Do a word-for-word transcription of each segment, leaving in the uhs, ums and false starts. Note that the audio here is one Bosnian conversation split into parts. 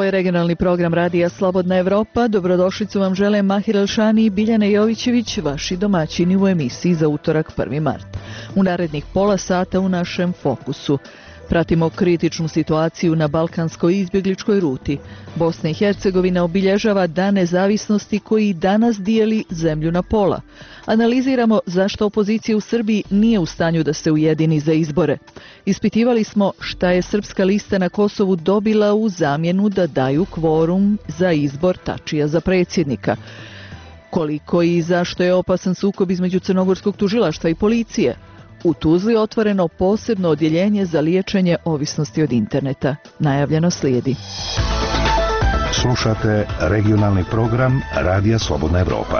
je regionalni program Radija Slobodna Evropa. Dobrodošlicu vam žele Mahir Elšani i Biljana Jovićević, vaši domaćini u emisiji za utorak prvi mart. U narednih pola sata u našem fokusu pratimo kritičnu situaciju na balkanskoj izbjegličkoj ruti. Bosna i Hercegovina obilježava Dan nezavisnosti koji danas dijeli zemlju na pola. Analiziramo zašto opozicija u Srbiji nije u stanju da se ujedini za izbore. Ispitivali smo šta je Srpska lista na Kosovu dobila u zamjenu da daju kvorum za izbor Tačija za predsjednika. Koliko i zašto je opasan sukob između crnogorskog tužilaštva i policije. U Tuzli otvoreno posebno odjeljenje za liječenje ovisnosti od interneta. Najavljeno slijedi. Slušate regionalni program Radija Slobodna Evropa.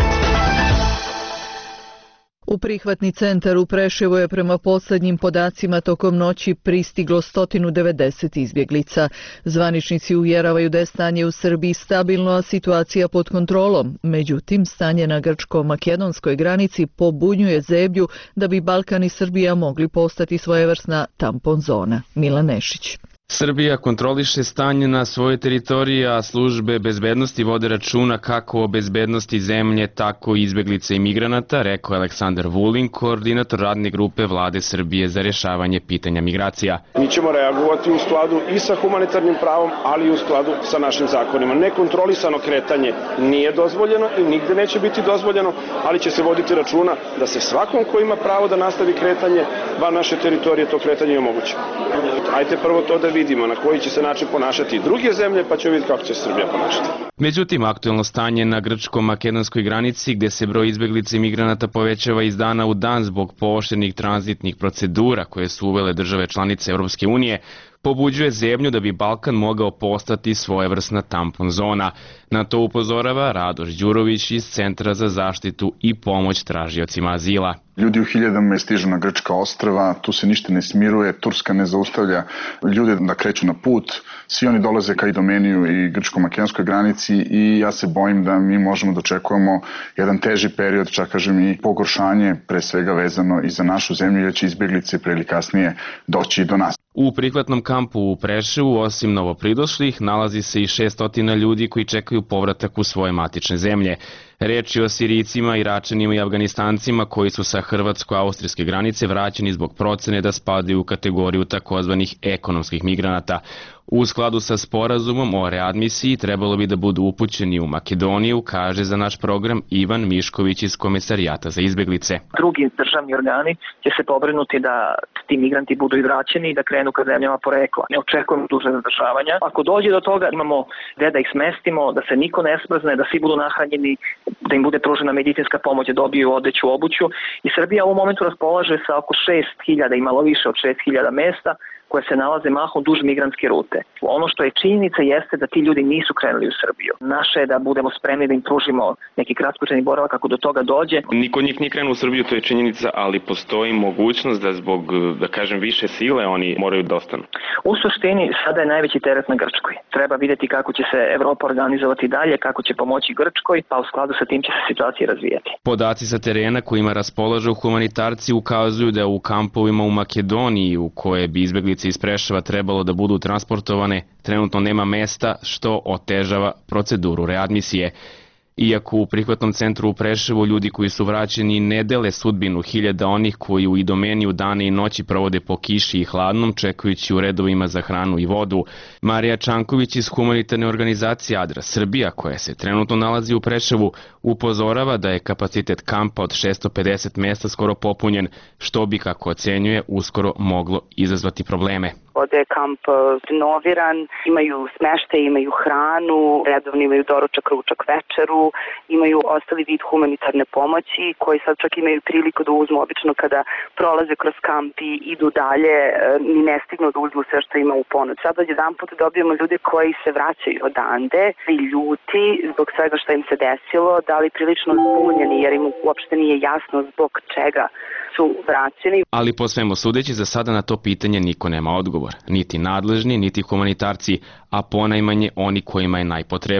U prihvatni centar u Preševu je prema posljednjim podacima tokom noći pristiglo sto devedeset izbjeglica. Zvaničnici uvjeravaju da je stanje u Srbiji stabilno, a situacija pod kontrolom. Međutim, stanje na grčko-makedonskoj granici pobunjuje zebnju da bi Balkan i Srbija mogli postati svojevrsna tampon zona. Milan Nešić. Srbija kontroliše stanje na svojoj teritoriji, a službe bezbednosti vode računa kako o bezbednosti zemlje, tako i izbjeglica i migranata, rekao Aleksandar Vulin, koordinator radne grupe Vlade Srbije za rješavanje pitanja migracija. Mi ćemo reagovati u skladu i sa humanitarnim pravom, ali i u skladu sa našim zakonima. Nekontrolisano kretanje nije dozvoljeno i nigde neće biti dozvoljeno, ali će se voditi računa da se svakom ko ima pravo da nastavi kretanje van naše teritorije to kretanje omogući. Ajde prvo to da vidimo na koji će se način ponašati i druge zemlje, pa ćemo vidjeti kako će se Srbija ponašati. Međutim, aktuelno stanje na grčko-makedonskoj granici, gdje se broj izbjeglica i migranata povećava iz dana u dan zbog pooštrenih tranzitnih procedura koje su uvele države članice Europske unije, pobuđuje zebnju da bi Balkan mogao postati svojevrsna tampon zona. Na to upozorava Radoš Đurović iz Centra za zaštitu i pomoć tražiocima azila. Ljudi u hiljadama stižu na grčka ostrva, tu se ništa ne smiruje, Turska ne zaustavlja ljude da kreću na put, svi oni dolaze ka Idomeniju i grčko-makedonskoj granici i ja se bojim da mi možemo da očekujemo jedan teži period, čak kažem i pogoršanje, pre svega vezano i za našu zemlju, jer će izbjeglice pre ili kasnije doći i do nas. U prihvatnom kampu u Preševu, osim novopridošlih, nalazi se i šessto ljudi koji čekaju povratak u svoje matične zemlje. Reč je o Sirijcima, Iračanima i Afganistancima koji su sa hrvatsko-austrijske granice vraćeni zbog procene da spadaju u kategoriju takozvanih ekonomskih migranata. U skladu sa sporazumom o readmisiji trebalo bi da budu upućeni u Makedoniju, kaže za naš program Ivan Mišković iz Komesarijata za izbjeglice. Drugi državni organi će se pobrinuti da ti migranti budu i vraćeni i da krenu ka zemljama porekla. Ne očekujemo duže zadržavanja. Ako dođe do toga, imamo gde da ih smestimo, da se niko ne smrzne, da svi budu nahranjeni, da im bude pružena medicinska pomoć, da dobiju odeću, obuću. I Srbija u ovom momentu raspolaže sa oko šest hiljada i malo više od šest hiljada mesta koje se nalaze mahom duž migrantske rute. Ono što je činjenica jeste da ti ljudi nisu krenuli u Srbiju. Naše je da budemo spremni da im pružimo neki kratkotrajni boravak kako do toga dođe. Niko od njih nije krenuo u Srbiju, to je činjenica, ali postoji mogućnost da zbog, da kažem, više sile oni moraju da ostanu. U suštini sada je najveći teret na Grčkoj. Treba vidjeti kako će se Evropa organizovati dalje, kako će pomoći Grčkoj, pa u skladu sa tim će se situacija razvijati. Podaci sa terena kojima raspolažu humanitarci ukazuju da u kampovima u Makedoniji u koje bi izbjeglice iz Preševa trebalo da budu transportovane, trenutno nema mesta, što otežava proceduru readmisije. Iako u prihvatnom centru u Preševu ljudi koji su vraćeni ne dele sudbinu hiljada onih koji u Idomeniju dane i noći provode po kiši i hladnom, čekajući u redovima za hranu i vodu. Marija Čanković iz humanitarne organizacije Adra Srbija, koja se trenutno nalazi u Preševu, upozorava da je kapacitet kampa od šessto pedeset mesta skoro popunjen, što bi, kako ocenjuje, uskoro moglo izazvati probleme. Ovdje je kamp renoviran, imaju smeštaj, imaju hranu, redovno imaju doručak, ručak, večeru, imaju ostali vid humanitarne pomoći koji sad čak imaju priliku da uzmu obično kada prolaze kroz kamp i idu dalje, ni ne stignu da uzmu sve što ima u ponudu. Sad od jedan put dobijemo ljude koji se vraćaju odande i ljuti zbog svega što im se desilo, da li prilično zbunjeni jer im uopšte nije jasno zbog čega su vraćeni. Ali po svemu sudeći, za sada na to pitanje niko nema odgovor. Niti nadležni, niti humanitarci, a ponajmanje oni kojima je najpotrebniji.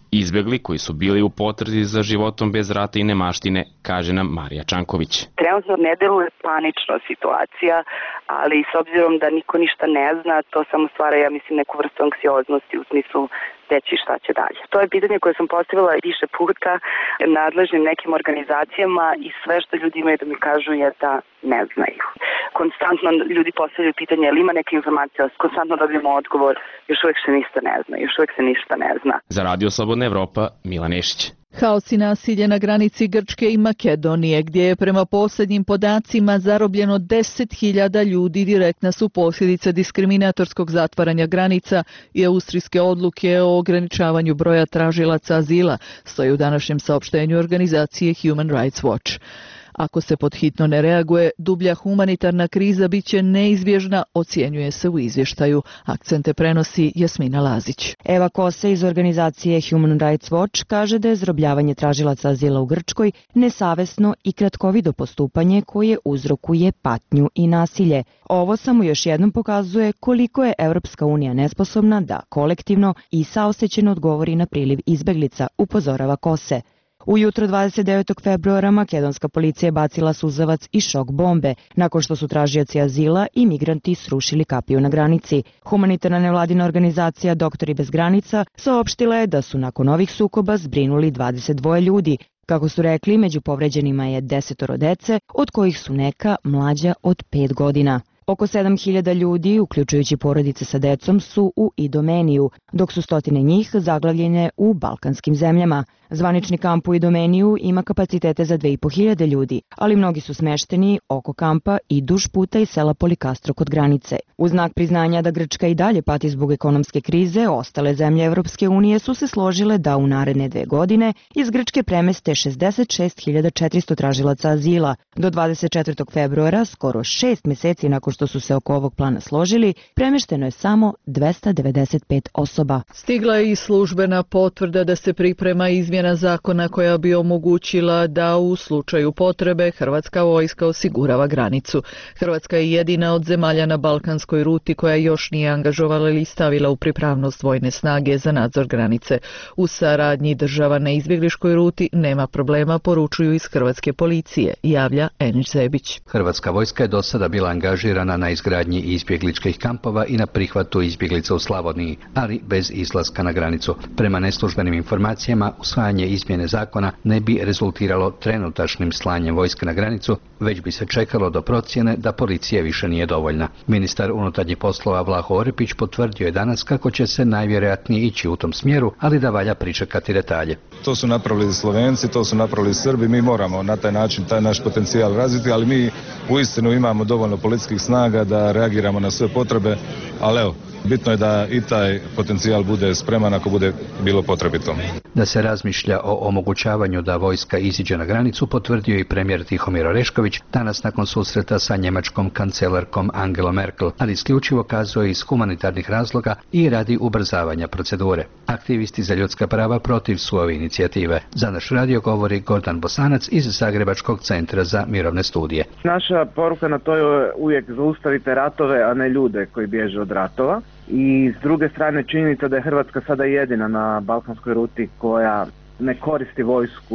izbegli koji su bili u potrazi za životom bez rata i nemaštine, kaže nam Marija Čanković. Trenutno ne deluje panično situacija, ali s obzirom da niko ništa ne zna, to samo stvara, ja mislim, neku vrstu anksioznosti u smislu reći šta će dalje. To je pitanje koje sam postavila više puta nadležnim nekim organizacijama i sve što ljudi imaju da mi kažu je da ne znaju. Konstantno ljudi postavljaju pitanje, ali ima neke informacije, konstantno dobijemo odgovor, još uvijek se ništa ne zna, još uvijek se ništa ne zna. Za Radio Slobodna Evropa, Milan Nešić. Haos i nasilje na granici Grčke i Makedonije, gdje je prema posljednjim podacima zarobljeno deset hiljada ljudi, direktna su posljedica diskriminatorskog zatvaranja granica i austrijske odluke o ograničavanju broja tražilaca azila, stoji u današnjem saopštenju organizacije Human Rights Watch. Ako se podhitno ne reaguje, dublja humanitarna kriza bit će neizbježna, ocjenjuje se u izvještaju. Akcente prenosi Jasmina Lazić. Eva Kose iz organizacije Human Rights Watch kaže da je zarobljavanje tražilaca azila u Grčkoj nesavesno i kratkovido postupanje koje uzrokuje patnju i nasilje. Ovo samo još jednom pokazuje koliko je Europska unija nesposobna da kolektivno i saosećeno odgovori na priliv izbeglica, upozorava Kose. Ujutro dvadeset devetog februara makedonska policija je bacila suzavac i šok bombe nakon što su tražioci azila i migranti srušili kapiju na granici. Humanitarna nevladina organizacija Doktori bez granica saopštila je da su nakon ovih sukoba zbrinuli dvadeset dva ljudi. Kako su rekli, među povređenima je desetoro dece, od kojih su neka mlađa od pet godina. Oko sedam hiljada ljudi, uključujući porodice sa decom, su u Idomeniju, dok su stotine njih zaglavljene u balkanskim zemljama. Zvanični kamp u Idomeniju ima kapacitete za dve i po hiljade ljudi, ali mnogi su smešteni oko kampa i duž puta iz sela Polikastro kod granice. U znak priznanja da Grčka i dalje pati zbog ekonomske krize, ostale zemlje Evropske unije su se složile da u naredne dve godine iz Grčke premeste šezdeset šest hiljada četiristo tražilaca azila. Do dvadeset četvrtog februara, skoro šest meseci nakon što su se oko ovog plana složili, premešteno je samo dvesta devedeset pet osoba. Stigla je i službena potvrda da se priprema izmjena zakona koja bi omogućila da u slučaju potrebe hrvatska vojska osigurava granicu. Hrvatska je jedina od zemalja na balkanskoj ruti koja još nije angažovala ili stavila u pripravnost vojne snage za nadzor granice. U saradnji država na izbjegliškoj ruti nema problema, poručuju iz hrvatske policije, javlja Enić Zebić. Hrvatska vojska je do sada bila angažirana na izgradnji izbjegličkih kampova i na prihvatu izbjeglica u Slavoniji, ali bez izlaska na granicu. Prema neslužbenim informacijama, usvajanje izmjene zakona ne bi rezultiralo trenutačnim slanjem vojske na granicu, već bi se čekalo do procjene da policija više nije dovoljna. Ministar unutarnjih poslova Vlaho Orepić potvrdio je danas kako će se najvjerojatnije ići u tom smjeru, ali da valja pričekati detalje. To su napravili Slovenci, to su napravili Srbi, mi moramo na taj način taj naš potencijal razviti, ali mi uistinu imamo dovoljno policijskih snaga da reagiramo na sve potrebe, ali evo, bitno je da i taj potencijal bude spreman ako bude bilo potrebito. Da se razmišlja o omogućavanju da vojska iziđe na granicu potvrdio i premijer Tihomir Orešković danas nakon susreta sa njemačkom kancelarkom Angelom Merkel, ali isključivo kazuje iz humanitarnih razloga i radi ubrzavanja procedure. Aktivisti za ljudska prava protiv su ove inicijative. Za naš radio govori Gordan Bosanac iz Zagrebačkog centra za mirovne studije. Naša poruka na to je uvijek zaustavite ratove, a ne ljude koji bježe od ratova. I s druge strane činjenica da je Hrvatska sada jedina na balkanskoj ruti koja ne koristi vojsku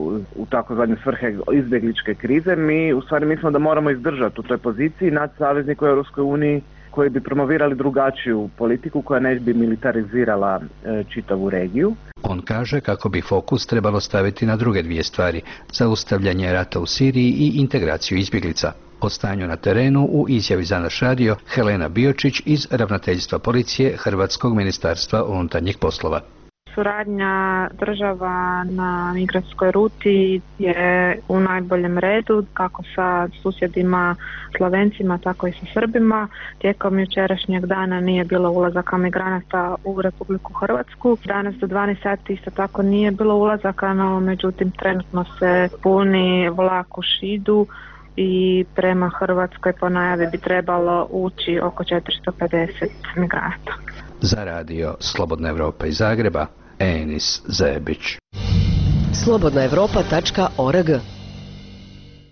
u takozvane svrhe izbjegličke krize. Mi u stvari mislimo da moramo izdržati u toj poziciji nad savezniku u Europskoj uniji koji bi promovirali drugačiju politiku koja ne bi militarizirala e, čitavu regiju. On kaže kako bi fokus trebalo staviti na druge dvije stvari, zaustavljanje rata u Siriji i integraciju izbjeglica. O stanju na terenu u izjavi za naš radio Helena Biočić iz Ravnateljstva policije Hrvatskog ministarstva unutarnjih poslova. Suradnja država na migrantskoj ruti je u najboljem redu, kako sa susjedima Slovencima, tako i sa Srbima. Tijekom jučerašnjeg dana nije bilo ulazaka migranata u Republiku Hrvatsku. Danas do dvanaest sati isto tako nije bilo ulazaka, no međutim trenutno se puni vlak u Šidu i prema Hrvatskoj po najavi bi trebalo ući oko četiristo pedeset migranata. Za radio Slobodna Evropa iz Zagreba, Enis Zebić. slobodna evropa tačka org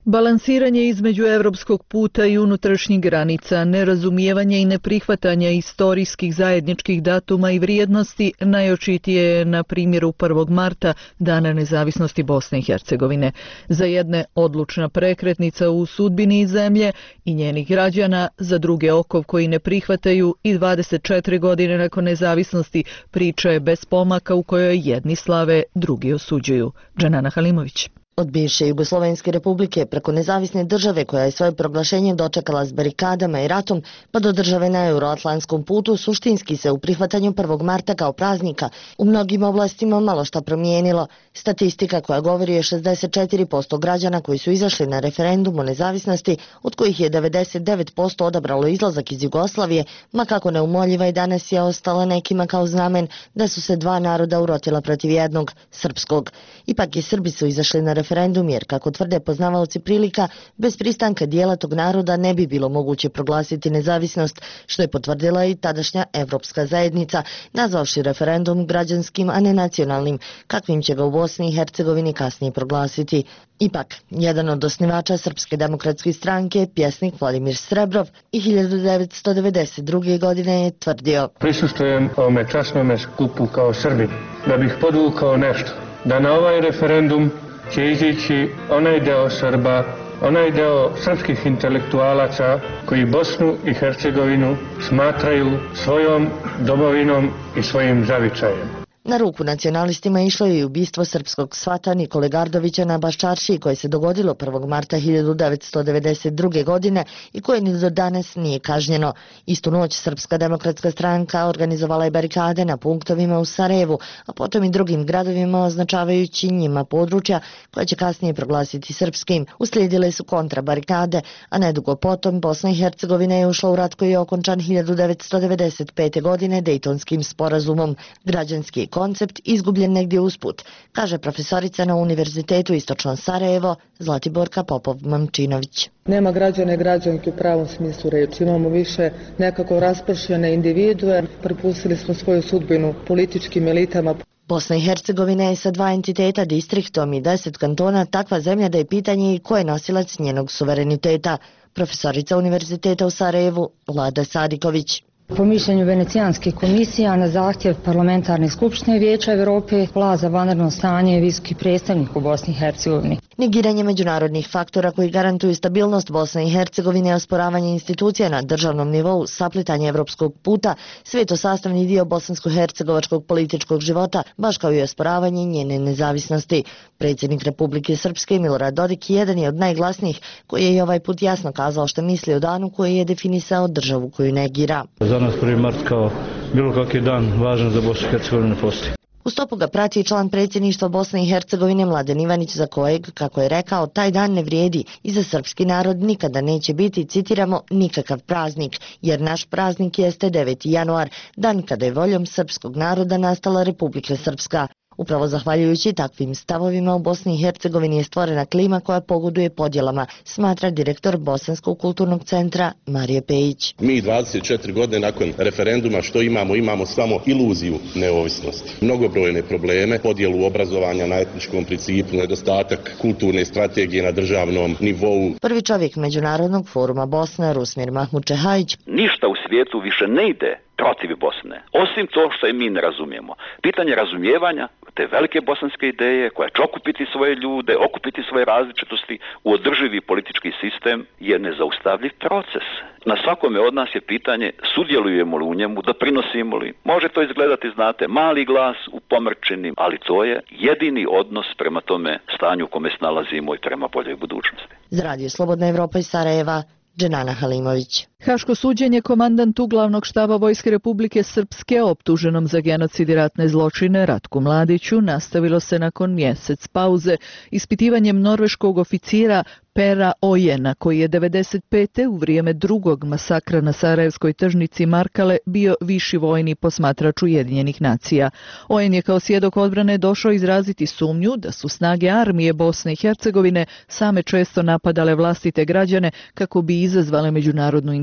Balansiranje između evropskog puta i unutrašnjih granica, nerazumijevanje i neprihvatanje istorijskih zajedničkih datuma i vrijednosti najočitije je na primjeru prvog marta, Dana nezavisnosti Bosne i Hercegovine. Za jedne odlučna prekretnica u sudbini zemlje i njenih građana, za druge okov koji ne prihvataju i dvadeset četiri godine nakon nezavisnosti priča je bez pomaka u kojoj jedni slave, drugi osuđuju. Dženana Halimović. Od bivše Jugoslovenske republike preko nezavisne države koja je svoje proglašenje dočekala s barikadama i ratom, pa do države na euroatlantskom putu, suštinski se u prihvatanju prvog marta kao praznika u mnogim oblastima malo šta promijenilo. Statistika koja govori je šezdeset četiri posto građana koji su izašli na referendum o nezavisnosti, od kojih je devedeset devet posto odabralo izlazak iz Jugoslavije, ma kako neumoljiva i danas je ostala nekima kao znamen da su se dva naroda urotila protiv jednog, srpskog. Ipak i Srbi su izašli na referendum referendum jer, kako tvrde poznavaoci prilika, bez pristanka dijela tog naroda ne bi bilo moguće proglasiti nezavisnost, što je potvrdila i tadašnja Evropska zajednica, nazvavši referendum građanskim, a ne nacionalnim, kakvim će ga u Bosni i Hercegovini kasnije proglasiti. Ipak, jedan od osnivača Srpske demokratske stranke, pjesnik Vladimir Srebrov, i hiljadu devetsto devedeset druge. godine je tvrdio: Prisustvujem ovome časnome skupu kao Srbin, da bih podvukao nešto, da na ovaj referendum će izići onaj deo Srba, onaj deo srpskih intelektualaca koji Bosnu i Hercegovinu smatraju svojom domovinom i svojim zavičajem. Na ruku nacionalistima išlo je i ubistvo srpskog svata Nikole Gardovića na Baščaršiji, koje se dogodilo prvog marta hiljadu devetsto devedeset druge. godine i koje ni do danas nije kažnjeno. Istu noć Srpska demokratska stranka organizovala je barikade na punktovima u Sarajevu, a potom i drugim gradovima, označavajući njima područja koja će kasnije proglasiti srpskim. Uslijedile su kontrabarikade, a nedugo potom Bosna i Hercegovina je ušla u rat koji je okončan hiljadu devetsto devedeset pete. godine Dejtonskim sporazumom. Građanski koncept izgubljen negdje usput, kaže profesorica na Univerzitetu Istočno Sarajevo Zlatiborka Popov-Mamčinović. Nema građana i građanki u pravom smislu reči. Imamo više nekako raspršene individue, prepustili smo svoju sudbinu političkim elitama. Bosna i Hercegovina je sa dva entiteta, distriktom i deset kantona, takva zemlja da je pitanje i ko je nosilac njenog suvereniteta. Profesorica Univerziteta u Sarajevu Lada Sadiković. Po mišljenju Venecijanske komisije, na zahtjev Parlamentarne skupštine Vijeća Evrope, vlast za vanredno stanje je visoki predstavnik u Bosni i Hercegovini. Negiranje međunarodnih faktora koji garantuju stabilnost Bosne i Hercegovine, osporavanje institucija na državnom nivou, saplitanje evropskog puta, sve to sastavni dio bosansko-hercegovačkog političkog života, baš kao i osporavanje njene nezavisnosti. Predsjednik Republike Srpske Milorad Dodik jedan je od najglasnijih koji je i ovaj put jasno kazao što misli o danu koji je definisao državu koju negira. Za nas prvi mart kao bilo kakvi dan važan za Bosnu i Hercegovinu ne postoji. U stopu ga prati član predsjedništva Bosne i Hercegovine Mladen Ivanić, za kojeg, kako je rekao, taj dan ne vrijedi i za srpski narod nikada neće biti, citiramo, nikakav praznik, jer naš praznik jeste deveti januar, dan kada je voljom srpskog naroda nastala Republika Srpska. Upravo zahvaljujući takvim stavovima u Bosni i Hercegovini je stvorena klima koja pogoduje podjelama, smatra direktor Bosanskog kulturnog centra Marije Pejić. Mi dvadeset četiri godine nakon referenduma što imamo? Imamo samo iluziju neovisnosti. Mnogobrojne probleme, podjelu obrazovanja na etničkom principu, nedostatak kulturne strategije na državnom nivou. Prvi čovjek Međunarodnog foruma Bosna, Rusmir Mahmudčehajić. Ništa u svijetu više ne ide protiv Bosne, osim to što je mi ne razumijemo. Pitanje razumijevanja te velike bosanske ideje koja će okupiti svoje ljude, okupiti svoje različitosti u održivi politički sistem je nezaustavljiv proces. Na svakome od nas je pitanje sudjelujemo li u njemu, doprinosimo li. Može to izgledati, znate, mali glas u pomrčini, ali to je jedini odnos prema tome stanju u kome se nalazimo i prema boljoj budućnosti. Za Radio Slobodna Evropa iz Sarajeva, Dženana Halimović. Haško suđenje komandantu glavnog štaba Vojske Republike Srpske optuženom za genocid i ratne zločine Ratku Mladiću nastavilo se nakon mjesec pauze ispitivanjem norveškog oficira Pera Ojena, koji je devedeset pete u vrijeme drugog masakra na sarajevskoj tržnici Markale bio viši vojni posmatrač Ujedinjenih nacija. Ojen je kao svjedok odbrane došao izraziti sumnju da su snage armije Bosne i Hercegovine same često napadale vlastite građane kako bi izazvale međunarodnu intervenciju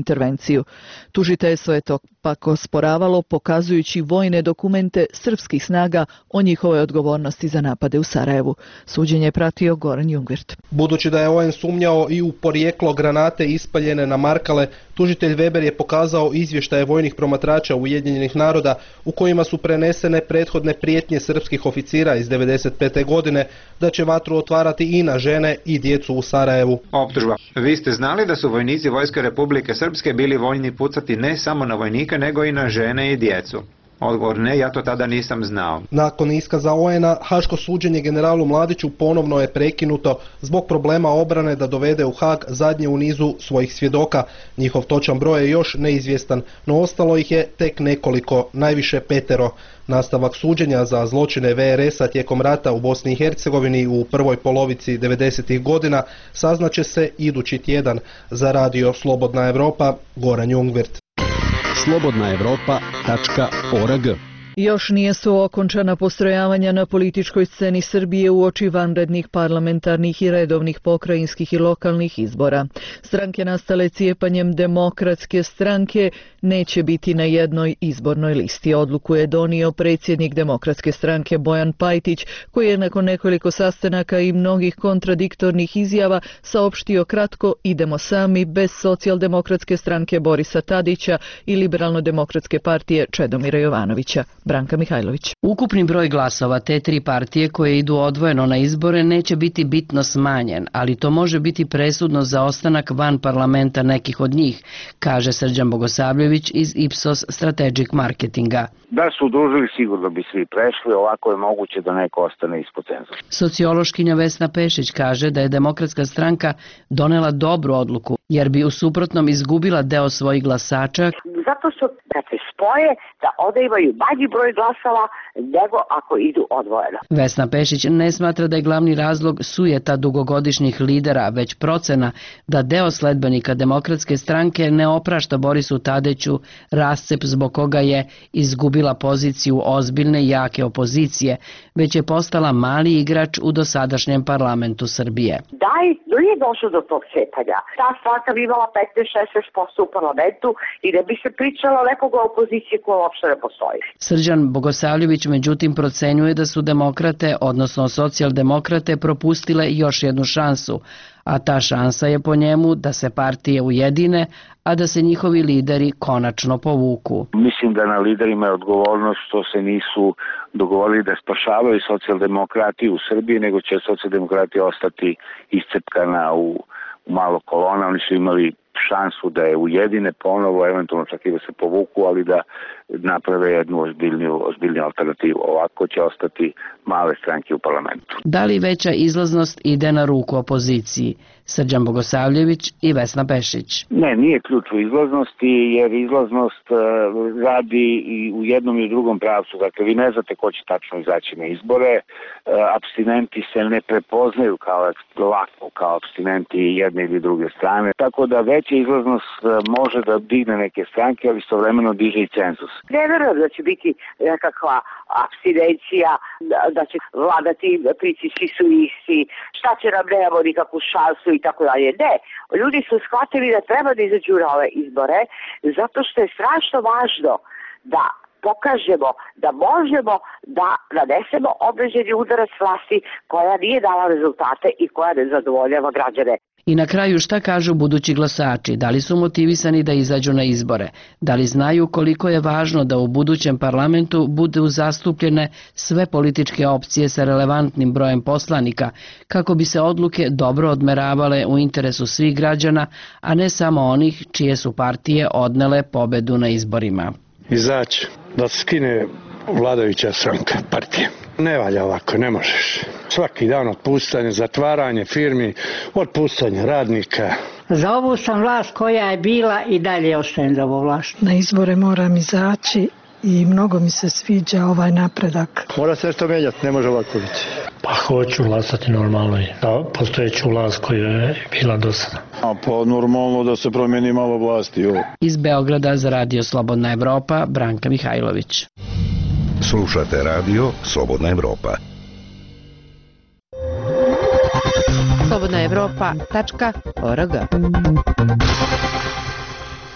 intervenciju. Tužiteljstvo je to pak osporavalo pokazujući vojne dokumente srpskih snaga o njihovoj odgovornosti za napade u Sarajevu. Suđenje je pratio Goran Jungwirth. Budući da je O N sumnjao i u porijeklo granate ispaljene na Markale, tužitelj Weber je pokazao izvještaje vojnih promatrača Ujedinjenih naroda u kojima su prenesene prethodne prijetnje srpskih oficira iz devedeset pete. godine da će vatru otvarati i na žene i djecu u Sarajevu. Optužba. Vi ste znali da su vojnici Vojske Republike Srpske bili voljni pucati ne samo na vojnike, nego i na žene i djecu? Odgovor ne, ja to tada nisam znao. Nakon iskaza O N-a, haško suđenje generalu Mladiću ponovno je prekinuto zbog problema obrane da dovede u Haag zadnje u nizu svojih svjedoka. Njihov točan broj je još neizvjestan, no ostalo ih je tek nekoliko, najviše petero. Nastavak suđenja za zločine V R S-a tijekom rata u Bosni i Hercegovini u prvoj polovici devedesetih godina saznaće se idući tjedan. Za radio Slobodna Evropa, Goran Jungwirth. slobodna evropa tačka org. Još nije su okončana postrojavanja na političkoj sceni Srbije uoči vanrednih parlamentarnih i redovnih pokrajinskih i lokalnih izbora. Stranke nastale cijepanjem Demokratske stranke neće biti na jednoj izbornoj listi. Odluku je donio predsjednik Demokratske stranke Bojan Pajtić, koji je nakon nekoliko sastanaka i mnogih kontradiktornih izjava saopštio kratko: idemo sami, bez Socijaldemokratske stranke Borisa Tadića i Liberalno-demokratske partije Čedomira Jovanovića. Branka Mihajlović. Ukupni broj glasova te tri partije koje idu odvojeno na izbore neće biti bitno smanjen, ali to može biti presudno za ostanak van parlamenta nekih od njih, kaže Srđan Bogosavljević iz Ipsos Strategic Marketinga. Da su udružili, sigurno bi svi prešli, ovako je moguće da neko ostane ispod cenzusa. Sociološkinja Vesna Pešić kaže da je Demokratska stranka donela dobru odluku, jer bi u suprotnom izgubila deo svojih glasača. Zato što kad se spoje, da onda imaju manji broj glasova nego ako idu odvojeno. Vesna Pešić ne smatra da je glavni razlog sujeta dugogodišnjih lidera, već procena da deo sledbenika Demokratske stranke ne oprašta Borisu Tadiću rascep zbog koga je izgubila poziciju ozbiljne i jake opozicije, već je postala mali igrač u dosadašnjem parlamentu Srbije. Da i nije došlo do tog cepanja. Ta stranka bi imala petnaest do šesnaest posto u parlamentu i ne bi se pričalo nekoga opozicije koja uopšte ne postoji. Srđan Bogosavljević međutim procenjuje da su demokrate, odnosno socijaldemokrate, propustile još jednu šansu, a ta šansa je po njemu da se partije ujedine, a da se njihovi lideri konačno povuku. Mislim da na liderima je odgovornost što se nisu dogovorili da spašavaju socijaldemokratiju u Srbiji, nego će socijaldemokratija ostati iscepkana u, u malo kolona. Oni su imali šansu da je ujedine ponovo, eventualno čak i da se povuku, ali da naprave jednu ozbiljniju, ozbiljniju alternativu. Ovako će ostati male stranke u parlamentu. Da li veća izlaznost ide na ruku opoziciji? Srđan Bogosavljević i Vesna Pešić. Ne, nije ključ u izlaznosti, jer izlaznost uh, radi i u jednom i u drugom pravcu. Dakle, vi ne znate ko će tačno izaći na izbore. Uh, apstinenti se ne prepoznaju kao lako, kao apstinenti jedne ili druge strane. Tako da veća izlaznost uh, može da digne neke stranke, ali istovremeno diže i cenzus. Ne verujem da će biti nekakva apstinencija, da, da će vladati prici svi su isti, šta će nam, nemamo nikakvu šansu i tako dalje. Ne, ljudi su shvatili da treba da izađu na ove izbore zato što je strašno važno da pokažemo da možemo da nanesemo određeni udarac vlasti koja nije dala rezultate i koja ne zadovoljava građane. I na kraju šta kažu budući glasači? Da li su motivisani da izađu na izbore? Da li znaju koliko je važno da u budućem parlamentu budu zastupljene sve političke opcije sa relevantnim brojem poslanika, kako bi se odluke dobro odmeravale u interesu svih građana, a ne samo onih čije su partije odnele pobedu na izborima? Izaći, da se skine vladajuća stranka, partija. Ne valja ovako, ne možeš. Svaki dan otpuštanje, zatvaranje firmi, otpuštanje radnika. Za ovu sam vlast koja je bila i dalje ostajem za ovu vlast. Na izbore moram izaći i mnogo mi se sviđa ovaj napredak. Mora se nešto menjati, ne može ovako biti. Pa hoću glasati normalno i da postojeću vlast koja je bila do sada. A pa normalno da se promijeni malo vlasti. Jo. Iz Beograda za radio Slobodna Evropa, Branka Mihajlović. Slušate radio Slobodna Evropa. slobodna evropa tačka org.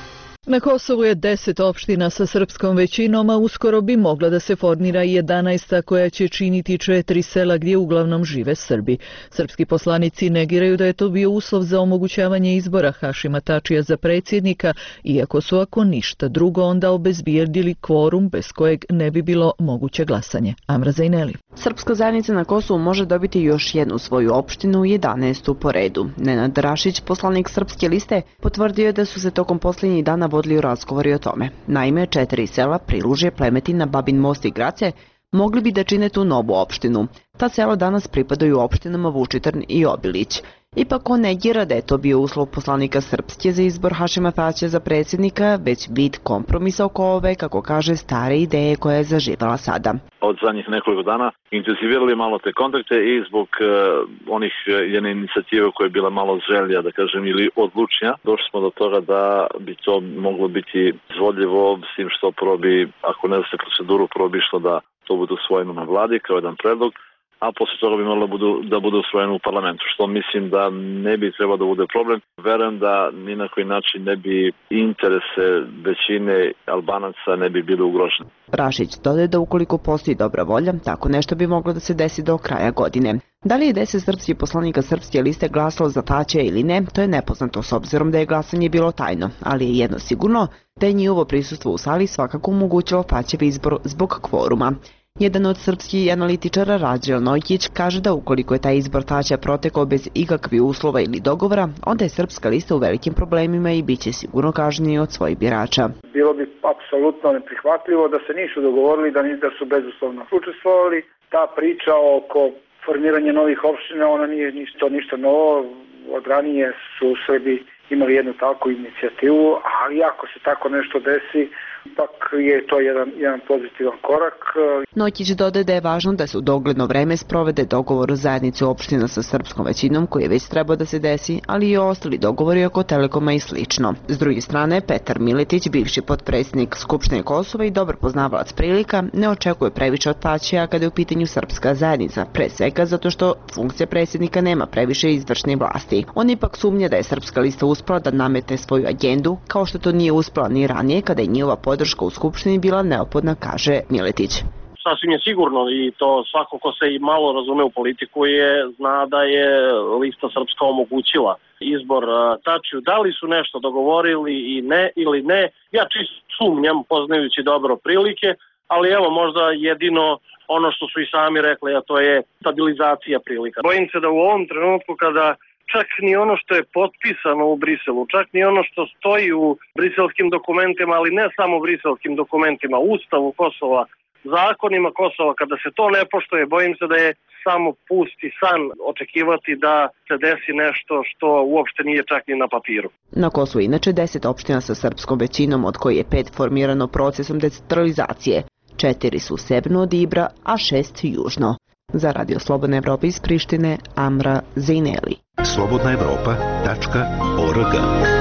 Na Kosovu je deset opština sa srpskom većinom, a uskoro bi mogla da se formira i jedanaesta koja će činiti četiri sela gdje uglavnom žive Srbi. Srpski poslanici negiraju da je to bio uslov za omogućavanje izbora Hašima Tačija za predsjednika, iako su ako ništa drugo onda obezbijedili kvorum bez kojeg ne bi bilo moguće glasanje. Amra Zajneli. Srpska zajednica na Kosovu može dobiti još jednu svoju opštinu, jedanaestu po redu. Nenad Rašić, poslanik Srpske liste, potvrdio je da su se tokom posljednjih dana vodili razgovori o tome. Naime, četiri sela Prilužje, Plemetina, Babin Most i Grace mogli bi da čine tu novu opštinu. Ta sela danas pripadaju opštinama Vučitrn i Obilić. Ipak on negira da je to bio uslov poslanika Srpske za izbor Hašima Tačija za predsjednika, već vid kompromisa oko ove, kako kaže, stare ideje koja je zaživala sada. Od zadnjih nekoliko dana intenzivirali malo te kontakte i zbog uh, onih jedne inicijative koja je bila malo želja, da kažem, ili odlučnja, došli smo do toga da bi to moglo biti izvodljivo, s tim što prvo bi, ako ne da se proceduru, prvo bi išlo da to bude usvojeno na vladi kao jedan predlog, a posle toga bi moralo budu, da bude usvojeno u parlamentu, što mislim da ne bi trebalo da bude problem. Verujem da ni na koji način ne bi interese većine Albanaca ne bi bili ugroženi. Rašić dodaje da ukoliko postoji dobra volja, tako nešto bi moglo da se desi do kraja godine. Da li je deset srpskih poslanika Srpske liste glasalo za Tačija ili ne, to je nepoznato s obzirom da je glasanje bilo tajno, ali je jedno sigurno da je njihovo prisustvo u sali svakako omogućilo Tačev izbor zbog kvoruma. Jedan od srpskih analitičara, Radžel Nojkić, kaže da ukoliko je taj izbor Tačija protekao bez ikakvih uslova ili dogovora, onda je Srpska lista u velikim problemima i bit će sigurno kažnjeni od svojih birača. Bilo bi apsolutno neprihvatljivo da se nisu dogovorili, da, da su bezuslovno učestvovali. Ta priča oko formiranja novih opština, ona nije ništa, ništa novo. Od ranije su Srbi imali jednu takvu inicijativu, ali ako se tako nešto desi, ipak je to jedan, jedan pozitivan korak. Nokić dodaje da je važno da se u dogledno vreme sprovede dogovor o zajednici opština sa srpskom većinom koji je već trebao da se desi, ali i ostali dogovori oko Telekoma i slično. S druge strane, Petar Miletić, bivši potpredsjednik Skupštine Kosova i dobar poznavalac prilika, ne očekuje previše od Tačija kada je u pitanju srpska zajednica, pre svega zato što funkcija predsjednika nema previše izvršne vlasti. On ipak sumnja da je Srpska lista uspela da nametne svoju agendu, kao što to nije uspela ni ranije kada je njihova podrška u Skupštini bila neophodna, kaže Miletić. Sasvim je sigurno i to svako ko se i malo razume u politiku je zna da je lista Srpska omogućila izbor Tačiju. Da li su nešto dogovorili i ne ili ne, ja čisto sumnjam poznajući dobro prilike, ali evo možda jedino ono što su i sami rekli, a to je stabilizacija prilika. Bojim se da u ovom trenutku kada čak ni ono što je potpisano u Briselu, čak ni ono što stoji u briselskim dokumentima, ali ne samo briselskim dokumentima, Ustavu Kosova, zakonima Kosova, kada se to ne poštuje, bojim se da je samo pusti san očekivati da se desi nešto što uopšte nije čak ni na papiru. Na Kosovu inače deset opština sa srpskom većinom, od koje je pet formirano procesom decentralizacije. Četiri su severno od Ibra, a šest južno. Za Radio Slobodna Evropa iz Prištine, Amra Zajneli. slobodna evropa tačka org.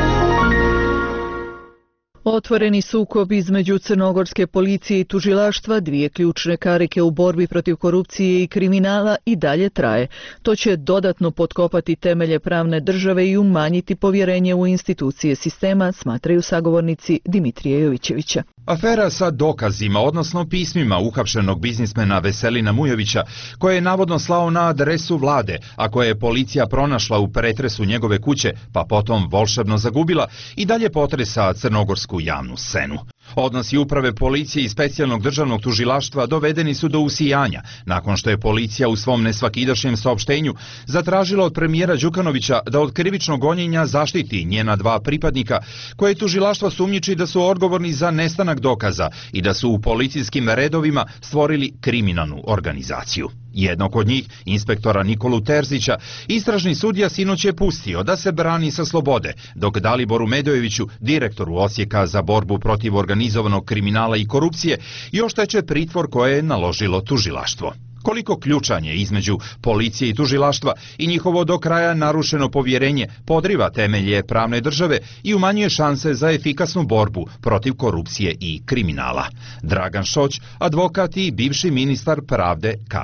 Otvoreni sukob između crnogorske policije i tužilaštva, dvije ključne karike u borbi protiv korupcije i kriminala, i dalje traje. To će dodatno potkopati temelje pravne države i umanjiti povjerenje u institucije sistema, smatraju sagovornici Dimitrija Jovićevića. Afera sa dokazima, odnosno pismima uhapšenog biznismena Veselina Mujovića, koje je navodno slao na adresu vlade, a koje je policija pronašla u pretresu njegove kuće, pa potom volšebno zagubila, i dalje potresa crnogorsku javnu scenu. Odnosi uprave policije i specijalnog državnog tužilaštva dovedeni su do usijanja, nakon što je policija u svom nesvakidašnjem saopštenju zatražila od premijera Đukanovića da od krivičnog gonjenja zaštiti njena dva pripadnika, koje tužilaštvo sumnjiči da su odgovorni za nestanak dokaza i da su u policijskim redovima stvorili kriminalnu organizaciju. Jednog od njih, inspektora Nikolu Terzića, istražni sudija sinoć je pustio da se brani sa slobode, dok Daliboru Medojeviću, direktoru Osijeka za borbu protiv organizovanog kriminala i korupcije, još teče pritvor koje je naložilo tužilaštvo. Koliko ključanje između policije i tužilaštva i njihovo do kraja narušeno povjerenje podriva temelje pravne države i umanjuje šanse za efikasnu borbu protiv korupcije i kriminala. Dragan Šoć, advokat i bivši ministar pravde, kaže: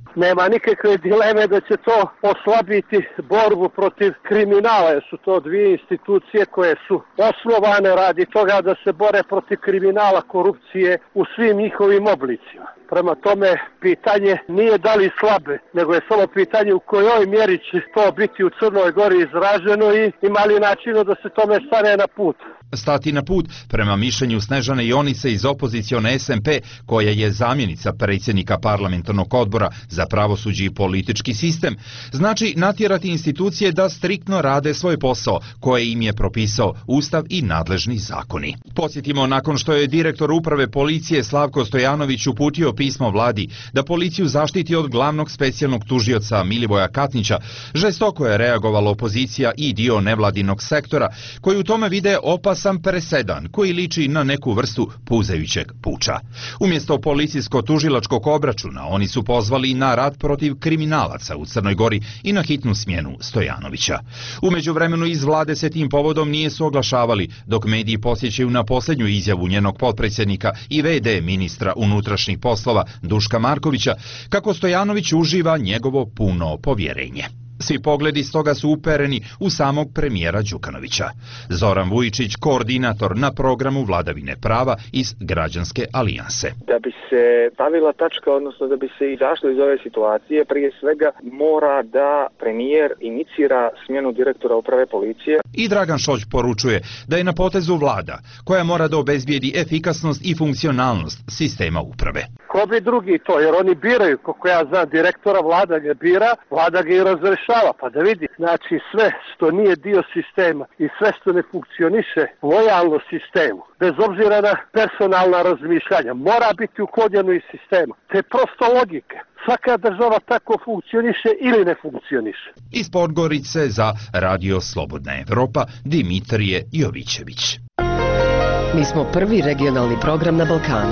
Nema nikakve dileme da će to oslabiti borbu protiv kriminala, jer su to dvije institucije koje su osnovane radi toga da se bore protiv kriminala, korupcije u svim njihovim oblicima. Prema tome, pitanje nije da li slabe, nego je samo pitanje u kojoj mjeri će to biti u Crnoj Gori izraženo i ima li načina da se tome stane na put. Stati na put, prema mišljenju Snežane Jonice iz opozicione S M P, koja je zamjenica predsjednika parlamentarnog odbora za pravosuđe i politički sistem, znači natjerati institucije da striktno rade svoj posao koje im je propisao Ustav i nadležni zakoni. Podsjetimo, nakon što je direktor uprave policije Slavko Stojanović uputio pismo vladi da policiju zaštiti od glavnog specijalnog tužioca Milivoja Katnića, žestoko je reagovala opozicija i dio nevladinog sektora, koji u tome vide opasan presedan koji liči na neku vrstu puzajućeg puča. Umjesto policijsko-tužilačkog obračuna, oni su pozvali na rat protiv kriminalaca u Crnoj Gori i na hitnu smjenu Stojanovića. U međuvremenu iz vlade se tim povodom nije su oglašavali, dok mediji posjećaju na posljednju izjavu njenog potpredsjednika i ve de ministra unutrašnjih poslova Duška Markovića, kako Stojanović uživa njegovo puno povjerenje. Svi pogledi stoga su upereni u samog premijera Đukanovića. Zoran Vujičić, koordinator na programu vladavine prava iz Građanske alijanse. Da bi se stavila tačka, odnosno da bi se izašlo iz ove situacije, prije svega mora da premijer inicira smjenu direktora uprave policije. I Dragan Šolj poručuje da je na potezu vlada, koja mora da obezbijedi efikasnost i funkcionalnost sistema uprave. Ko bi drugi to, jer oni biraju, kako ja znam, direktora, vlada ga bira, vlada ga i razrešava, pa da vidi. Znači sve što nije dio sistema i sve što ne funkcioniše lojalno sistemu, bez obzira na personalna razmišljanja, mora biti uklonjeno iz sistema. To je prosto logika. Svaka država tako funkcioniše ili ne funkcioniše. Iz Podgorice za Radio Slobodna Evropa, Dimitrije Jovićević. Mi smo prvi regionalni program na Balkanu.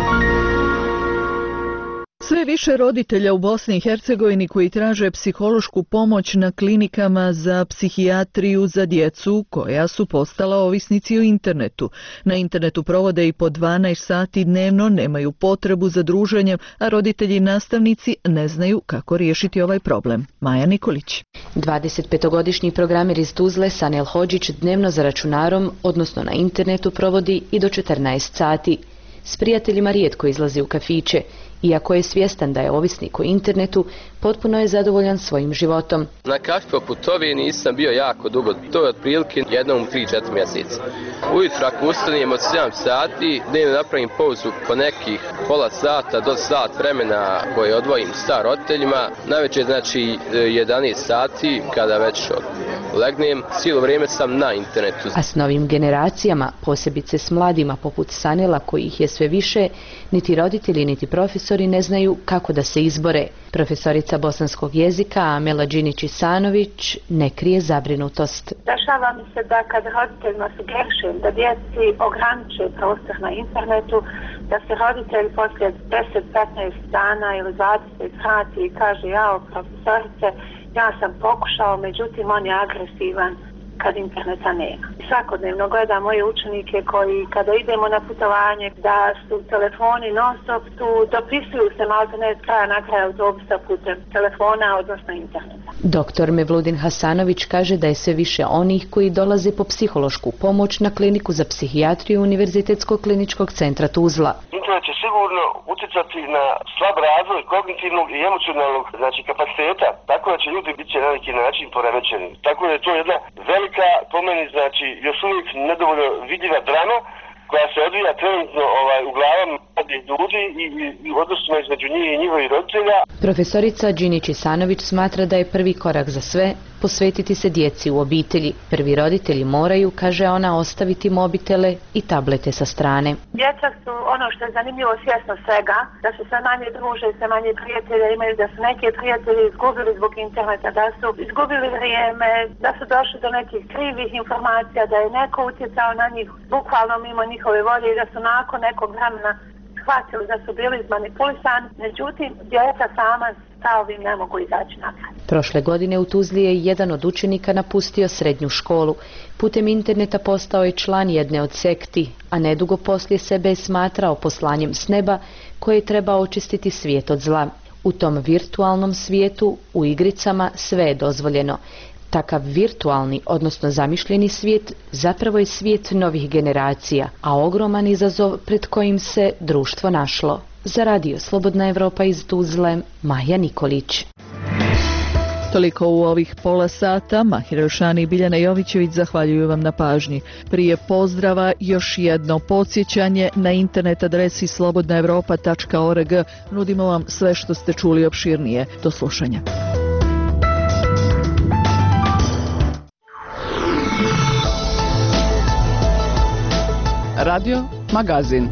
Sve više roditelja u Bosni i Hercegovini koji traže psihološku pomoć na klinikama za psihijatriju za djecu koja su postala ovisnici o internetu. Na internetu provode i po dvanaest sati dnevno, nemaju potrebu za druženjem, a roditelji i nastavnici ne znaju kako riješiti ovaj problem. Maja Nikolić. dvadesetpetogodišnji programer iz Tuzle Sanel Hodžić dnevno za računarom, odnosno na internetu, provodi i do četrnaest sati. S prijateljima rijetko izlazi u kafiće. Iako je svjestan da je ovisnik o internetu, potpuno je zadovoljan svojim životom. Na kafi poput ove nisam bio jako dugo, to je otprilike jednom u tri do četiri mjeseca. Ujutro ako ustanem od sedam sati, dnevno napravim pauzu po nekih pola sata do sat vremena koje odvojim sa roditeljima. Navečer znači jedanaest sati kada već legnem, cijelo vrijeme sam na internetu. A s novim generacijama, posebice s mladima poput Sanela kojih je sve više, niti roditelji niti profesori ne znaju kako da se izbore. Profesorica bosanskog jezika Amela Đinić-Isanović ne krije zabrinutost. Dešava mi se da kad roditeljima sugerišem da djeci ograniče prostor na internetu, da se roditelj poslije deset do petnaest dana ili dvadeset sati kaže: jao profesorice, ja sam pokušao, međutim on je agresivan kad interneta nema. Svakodnevno gledam moje učenike koji kada idemo na putovanje da su telefoni non stop tu, dopisuju se malo ne s kraja na kraj autobusa putem telefona, odnosno interneta. Doktor Mevludin Hasanović kaže da je sve više onih koji dolaze po psihološku pomoć na kliniku za psihijatriju Univerzitetskog kliničkog centra Tuzla. Internet će sigurno utjecati na slab razvoj kognitivnog i emocionalnog znači, kapaciteta, tako da će ljudi biti na neki način poremećeni. Tako da je to jedna velika, po meni, znači još uvijek nedovoljno vidljiva drama koja se odvija trenutno ovaj, u glavama ljudi i, i, i odnosno između njih i njihovih roditelja. Profesorica Đinić-Isanović smatra da je prvi korak za sve posvetiti se djeci u obitelji. Prvi roditelji moraju, kaže ona, ostaviti mobitele i tablete sa strane. Djeca su, ono što je zanimljivo, svjesno svega, da se sve manje druže, sve manje prijatelja imaju, da su neki prijatelji izgubili zbog interneta, da su izgubili vrijeme, da su došli do nekih krivih informacija, da je neko utjecao na njih bukvalno mimo njihove volje i da su nakon nekog vremena shvatili da su bili izmanipulisani. Međutim, djeca sama sa ovim ne mogu izaći napred. Prošle godine u Tuzli je jedan od učenika napustio srednju školu. Putem interneta postao je član jedne od sekti, a nedugo poslije sebe je smatrao poslanjem s neba koje treba očistiti svijet od zla. U tom virtualnom svijetu, u igricama, sve je dozvoljeno. Takav virtualni, odnosno zamišljeni svijet, zapravo je svijet novih generacija, a ogroman izazov pred kojim se društvo našlo. Za radio Slobodna Evropa iz Tuzle, Maja Nikolić. Toliko u ovih pola sata. Mahir Elšani i Biljana Jovićević zahvaljuju vam na pažnji. Prije pozdrava još jedno podsjećanje na internet adresi slobodna evropa tačka org. Nudimo vam sve što ste čuli opširnije. Do slušanja. Radio Magazin.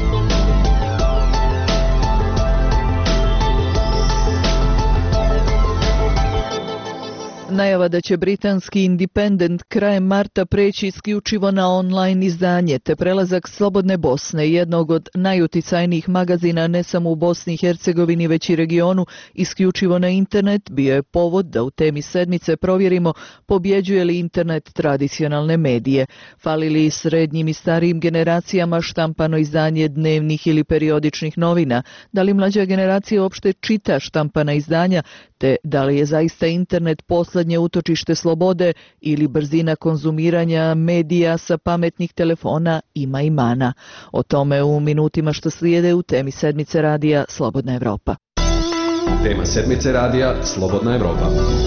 Najava da će britanski Independent krajem marta preći isključivo na online izdanje, te prelazak Slobodne Bosne, jednog od najuticajnijih magazina ne samo u Bosni i Hercegovini već i regionu, isključivo na internet, bio je povod da u temi sedmice provjerimo pobjeđuje li internet tradicionalne medije. Fali li srednjim i starijim generacijama štampano izdanje dnevnih ili periodičnih novina, da li mlađa generacija uopšte čita štampana izdanja, te da li je zaista internet poslednje utočište slobode ili brzina konzumiranja medija sa pametnih telefona ima i mana. O tome u minutima što slijede u temi sedmice radija Slobodna Evropa. Tema sedmice radija Slobodna Evropa.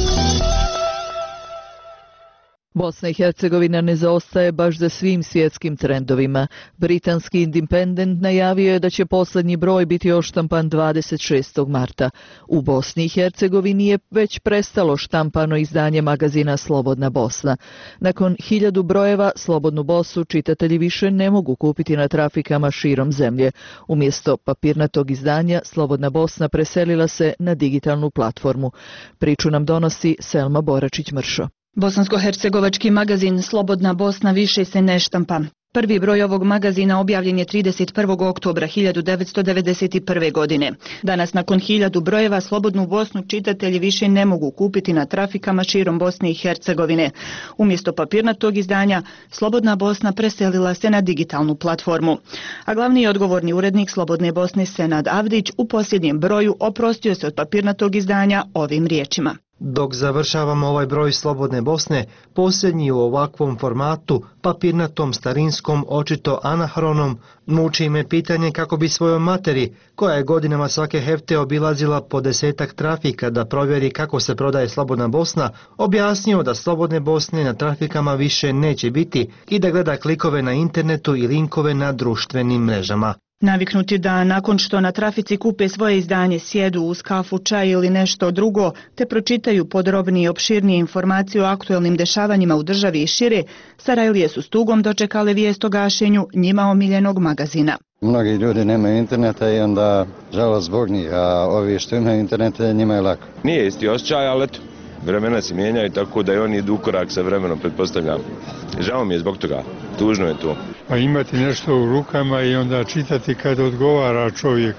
Bosna i Hercegovina ne zaostaje baš za svim svjetskim trendovima. Britanski Independent najavio je da će posljednji broj biti oštampan dvadeset šestog marta. U Bosni i Hercegovini je već prestalo štampano izdanje magazina Slobodna Bosna. Nakon hiljadu brojeva Slobodnu Bosnu čitatelji više ne mogu kupiti na trafikama širom zemlje. Umjesto papirnatog izdanja Slobodna Bosna preselila se na digitalnu platformu. Priču nam donosi Selma Boračić-Mršo. Bosansko-hercegovački magazin Slobodna Bosna više se ne štampa. Prvi broj ovog magazina objavljen je trideset prvog oktobra hiljadu devetsto devedeset prve. godine. Danas nakon hiljadu brojeva Slobodnu Bosnu čitatelji više ne mogu kupiti na trafikama širom Bosne i Hercegovine. Umjesto papirnatog izdanja, Slobodna Bosna preselila se na digitalnu platformu. A glavni odgovorni urednik Slobodne Bosne Senad Avdić u posljednjem broju oprostio se od papirnatog izdanja ovim riječima. Dok završavamo ovaj broj Slobodne Bosne, posljednji u ovakvom formatu, papirnatom, starinskom, očito anahronom, muči me pitanje kako bi svojoj materi, koja je godinama svake hefte obilazila po desetak trafika da provjeri kako se prodaje Slobodna Bosna, objasnio da Slobodne Bosne na trafikama više neće biti i da gleda klikove na internetu i linkove na društvenim mrežama. Naviknuti da nakon što na trafici kupe svoje izdanje sjedu uz kafu, čaj ili nešto drugo, te pročitaju podrobnije i opširnije informacije o aktuelnim dešavanjima u državi i šire, Sarajlije su s tugom dočekale vijest o gašenju njima omiljenog magazina. Mnogi ljudi nemaju interneta i onda žalost zbog njih, a ovi što imaju internete njima je lako. Nije isti osjećaj, ali eto, vremena se mijenjaju tako da i oni idu u korak sa vremenom, pretpostavljam. Žao mi je zbog toga, tužno je to. A imati nešto u rukama i onda čitati kad odgovara čovjek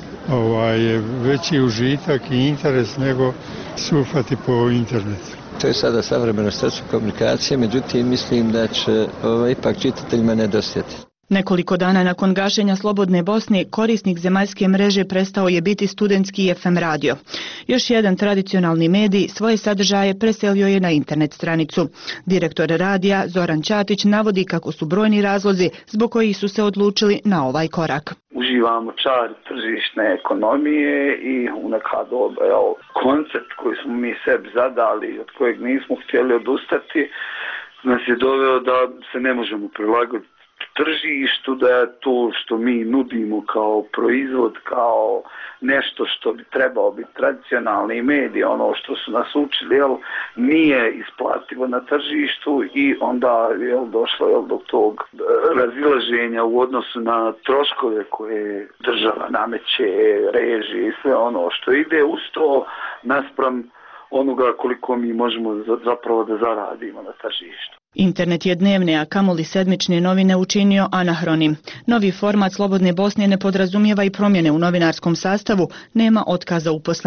ovaj, je veći užitak i interes nego surfati po internetu. To je sada savremeno sredstvo komunikacije, međutim mislim da će ovaj, ipak čitateljima nedostajati. Nekoliko dana nakon gašenja Slobodne Bosne, korisnik zemaljske mreže prestao je biti studentski F M radio. Još jedan tradicionalni medij svoje sadržaje preselio je na internet stranicu. Direktor radija Zoran Ćatić navodi kako su brojni razlozi zbog kojih su se odlučili na ovaj korak. Uživamo čar tržišne ekonomije i u neka doba, evo, koncept koji smo mi sebi zadali, od kojeg nismo htjeli odustati, nas je doveo da se ne možemo prilagoditi tržištu, da je to što mi nudimo kao proizvod, kao nešto što bi trebao biti tradicionalni medij, ono što su nas učili, jel, nije isplativo na tržištu i onda je došlo jel, do tog razilaženja u odnosu na troškove koje država nameće, režije i sve ono što ide uz to naspram onoga koliko mi možemo zapravo da zaradimo na tržištu. Internet je dnevne, a kamoli sedmične novine učinio anahronim. Novi format Slobodne Bosne ne podrazumijeva i promjene u novinarskom sastavu, nema otkaza uposlenim.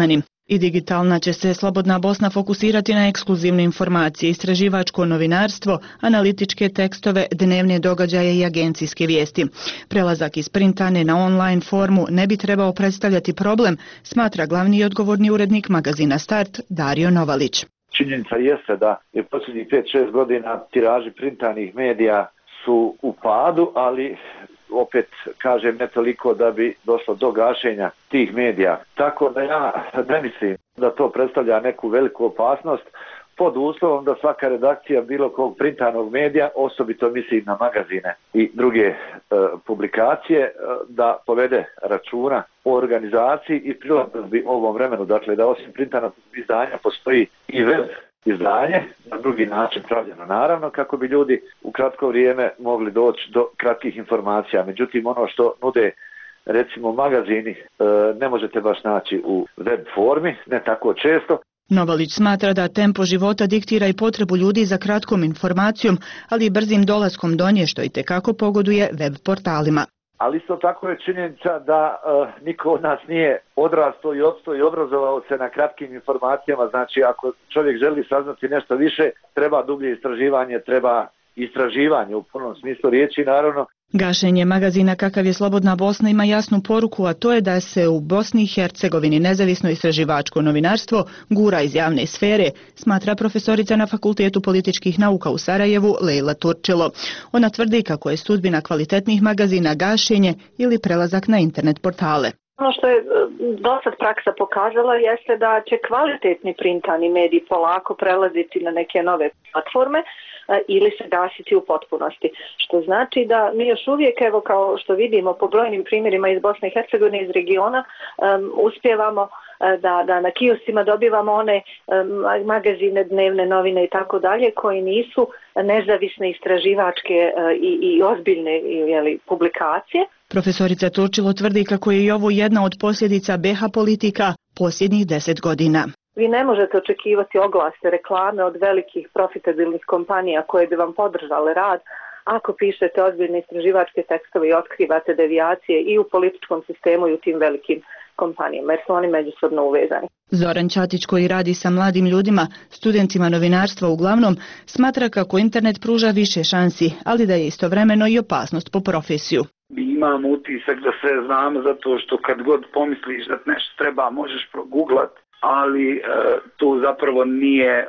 I digitalna će se Slobodna Bosna fokusirati na ekskluzivne informacije, istraživačko novinarstvo, analitičke tekstove, dnevne događaje i agencijske vijesti. Prelazak iz printane na online formu ne bi trebao predstavljati problem, smatra glavni i odgovorni urednik magazina Start Dario Novalić. Činjenica jeste da je posljednjih pet šest godina tiraži printanih medija su u padu, ali opet kažem ne toliko da bi došlo do gašenja tih medija. Tako da ja ne mislim da to predstavlja neku veliku opasnost pod uslovom da svaka redakcija bilo kog printanog medija, osobito mislim na magazine i druge e, publikacije, e, da povede računa o organizaciji i prilagodbi ovom vremenu. Dakle, da osim printanog izdanja postoji i web izdanje, na drugi način pravljeno naravno, kako bi ljudi u kratko vrijeme mogli doći do kratkih informacija. Međutim, ono što nude recimo magazini e, ne možete baš naći u web formi, ne tako često. Novalić smatra da tempo života diktira i potrebu ljudi za kratkom informacijom, ali i brzim dolaskom do nje, što i tekako pogoduje web portalima. Ali isto tako je činjenica da uh, niko od nas nije odrastao i odstao i obrazovao se na kratkim informacijama. Znači, ako čovjek želi saznati nešto više, treba dublje istraživanje, treba istraživanje u punom smislu riječi, naravno. Gašenje magazina kakav je Slobodna Bosna ima jasnu poruku, a to je da se u Bosni i Hercegovini nezavisno istraživačko novinarstvo gura iz javne sfere, smatra profesorica na Fakultetu političkih nauka u Sarajevu Lejla Turčilo. Ona tvrdi kako je sudbina kvalitetnih magazina gašenje ili prelazak na internet portale. Ono što je dosad praksa pokazala jeste da će kvalitetni printani mediji polako prelaziti na neke nove platforme ili se gasiti u potpunosti. Što znači da mi još uvijek, evo kao što vidimo po brojnim primjerima iz Bosne i Hercegovine, iz regiona, um, uspijevamo da, da na kioscima dobivamo one um, magazine, dnevne novine i tako dalje koji nisu nezavisne istraživačke uh, i, i ozbiljne jeli, publikacije. Profesorica Turčilo tvrdi kako je i ovo jedna od posljedica B H politika posljednjih deset godina. Vi ne možete očekivati oglase, reklame od velikih profitabilnih kompanija koje bi vam podržale rad ako pišete ozbiljne istraživačke tekstove i otkrivate devijacije i u političkom sistemu i u tim velikim kompanijama, jer su oni međusobno uvezani. Zoran Ćatić, koji radi sa mladim ljudima, studentima novinarstva uglavnom, smatra kako internet pruža više šansi, ali da je istovremeno i opasnost po profesiju. Imamo utisak da sve znamo zato što kad god pomisliš da nešto treba možeš proguglat, ali e, to zapravo nije e,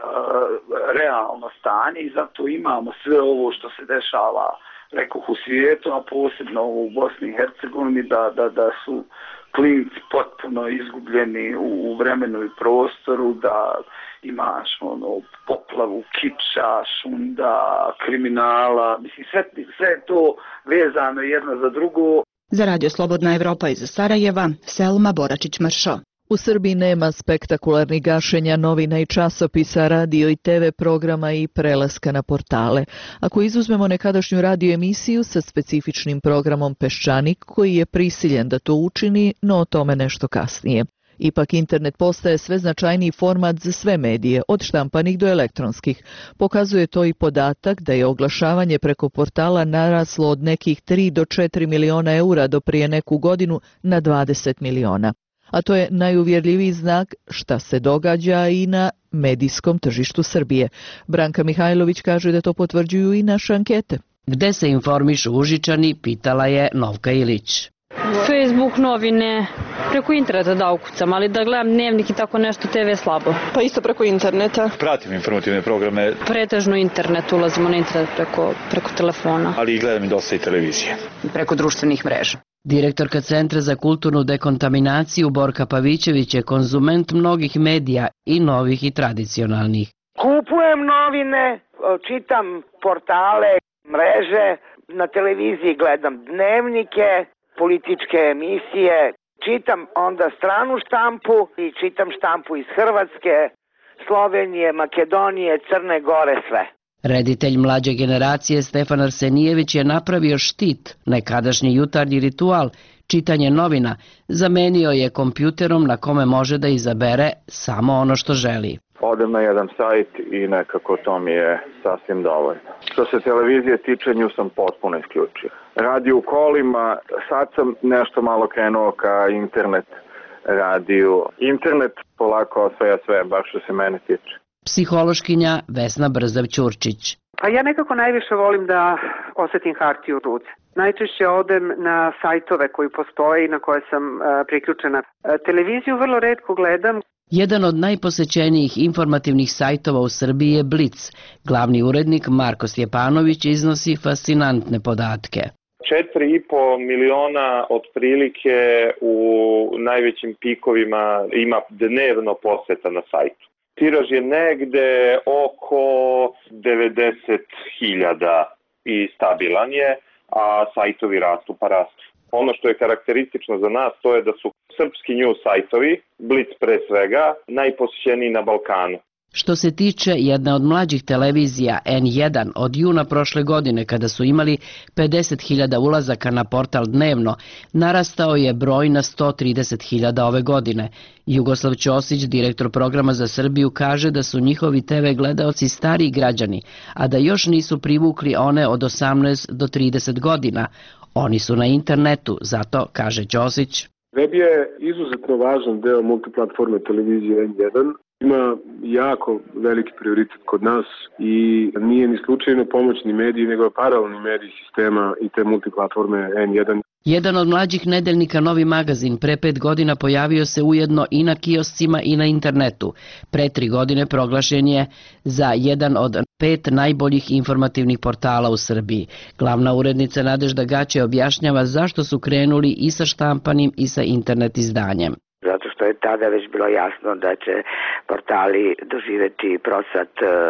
realno stanje i zato imamo sve ovo što se dešava, rekoh, u svijetu, a posebno u Bosni i Hercegovini, da, da, da su klinci potpuno izgubljeni u, u vremenu i prostoru, da imaš ono, poplavu kiča, šunda, kriminala, mislim sve, sve je to vezano jedno za drugo. Za Radio Slobodna Evropa iz Sarajeva, Selma Boračić-Mršo. U Srbiji nema spektakularnih gašenja novina i časopisa, radio i te ve programa i prelaska na portale. Ako izuzmemo nekadašnju radio emisiju sa specifičnim programom Peščanik, koji je prisiljen da to učini, no o tome nešto kasnije. Ipak internet postaje sve značajniji format za sve medije, od štampanih do elektronskih. Pokazuje to i podatak da je oglašavanje preko portala naraslo od nekih tri do četiri miliona eura do prije neku godinu na dvadeset miliona. A to je najuvjerljiviji znak šta se događa i na medijskom tržištu Srbije. Branka Mihajlović kaže da to potvrđuju i naše ankete. Gde se informišu Užičani, pitala je Novka Ilić. Facebook, novine, preko interneta da ukucam, ali da gledam dnevnik i tako nešto, te ve slabo. Pa isto preko interneta. Pratim informativne programe. Pretežno internet, ulazimo na internet preko, preko telefona. Ali gledam i dosta i televizije. Preko društvenih mreža. Direktorka Centra za kulturnu dekontaminaciju Borka Pavićević je konzument mnogih medija i novih i tradicionalnih. Kupujem novine, čitam portale, mreže, na televiziji gledam dnevnike, političke emisije, čitam onda stranu štampu i čitam štampu iz Hrvatske, Slovenije, Makedonije, Crne Gore, sve. Reditelj mlađe generacije Stefan Arsenijević je napravio štit, nekadašnji jutarnji ritual, čitanje novina, zamenio je kompjuterom na kome može da izabere samo ono što želi. Odem na jedan sajt i nekako to mi je sasvim dovoljno. Što se televizije tiče, nju sam potpuno isključio. Radio u kolima, sad sam nešto malo krenuo ka internet radiju. Internet polako osvaja sve, baš što se mene tiče. Psihološkinja Vesna Brzav-Ćurčić. Pa ja nekako najviše volim da osetim hartiju u ruci. Najčešće odem na sajtove koji postoje i na koje sam uh, priključena. Uh, televiziju vrlo retko gledam. Jedan od najposećenijih informativnih sajtova u Srbiji je Blic. Glavni urednik Marko Stjepanović iznosi fascinantne podatke. četiri i po miliona otprilike u najvećim pikovima ima dnevno poseta na sajtu. Tiraž je negde oko devedeset hiljada i stabilan je, a sajtovi rastu pa rastu. Ono što je karakteristično za nas to je da su srpski news sajtovi, Blic pre svega, najposjećeniji na Balkanu. Što se tiče jedne od mlađih televizija en jedan od juna prošle godine kada su imali pedeset hiljada ulazaka na portal dnevno, narastao je broj na sto trideset hiljada ove godine. Jugoslav Ćosić, direktor programa za Srbiju, kaže da su njihovi te ve gledaoci stariji građani, a da još nisu privukli one od osamnaest do trideset godina. Oni su na internetu, zato, kaže Ćosić. Web je izuzetno važan deo multiplatforme televizije en jedan. Ima jako veliki prioritet kod nas i nije ni slučajno pomoćni mediji, nego paralelni mediji sistema i te multiplatforme en jedan. Jedan od mlađih nedeljnika Novi magazin pre pet godina pojavio se ujedno i na kioscima i na internetu. Pre tri godine proglašen je za jedan od pet najboljih informativnih portala u Srbiji. Glavna urednica Nadežda Gaće objašnjava zašto su krenuli i sa štampanim i sa internet izdanjem. Zato što je tada već bilo jasno da će portali doživeti prosat.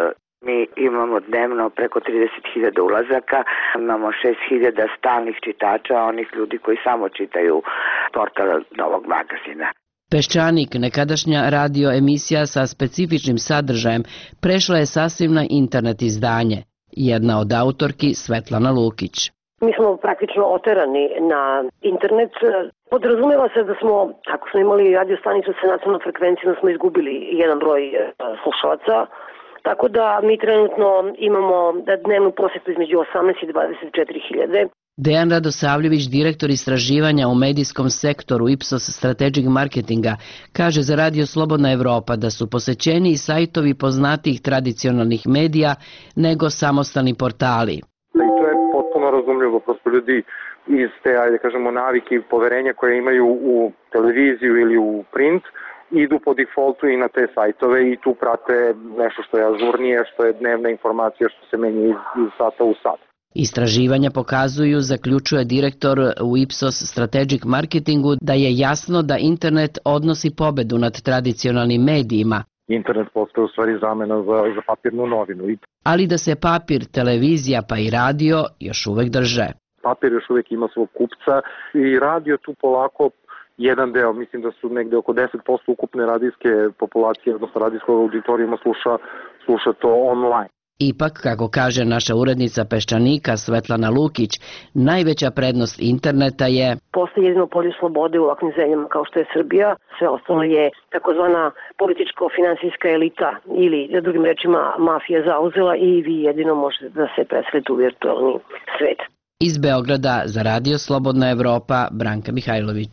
Mi imamo dnevno preko trideset hiljada ulazaka, imamo šest hiljada stalnih čitača, onih ljudi koji samo čitaju portal Novog magazina. Peščanik, nekadašnja radio emisija sa specifičnim sadržajem, prešla je sasvim na internet izdanje. Jedna od autorki Svetlana Lukić. Mi smo praktično oterani na internet. Podrazumeva se da smo, ako smo imali radio stanicu sa nacionalnom frekvencijom, smo izgubili jedan broj slušalaca. Tako da mi trenutno imamo dnevnu posetu između osamnaest i dvadeset četiri hiljade. Dejan Radosavljević, direktor istraživanja u medijskom sektoru Ipsos Strategic Marketinga, kaže za Radio Slobodna Evropa da su posećeniji sajtovi poznatijih tradicionalnih medija nego samostalni portali. I to je potpuno razumljivo, prosto ljudi iz te, ajde kažemo, navike i poverenja koje imaju u televiziju ili u print, idu po defaultu i na te sajtove i tu prate nešto što je ažurnije, što je dnevna informacija, što se menja iz, iz sata u sat. Istraživanja pokazuju, zaključuje direktor u Ipsos Strategic Marketingu, da je jasno da internet odnosi pobedu nad tradicionalnim medijima. Internet postaje u stvari zamena za, za papirnu novinu. Ali da se papir, televizija pa i radio još uvek drže. Papir još uvek ima svog kupca i radio tu polako jedan deo, mislim da su negde oko deset posto ukupne radijske populacije, odnosno radijskog auditorijuma sluša, sluša to online. Ipak, kako kaže naša urednica Peščanika Svetlana Lukić, najveća prednost interneta je... Postoji jedino polje slobode u ovakvim zemljama kao što je Srbija, sve ostalo je takozvana političko-finansijska elita ili, drugim rečima, mafija zauzela i vi jedino možete da se preselite u virtualni svet. Iz Beograda za Radio Slobodna Evropa, Branka Mihajlović.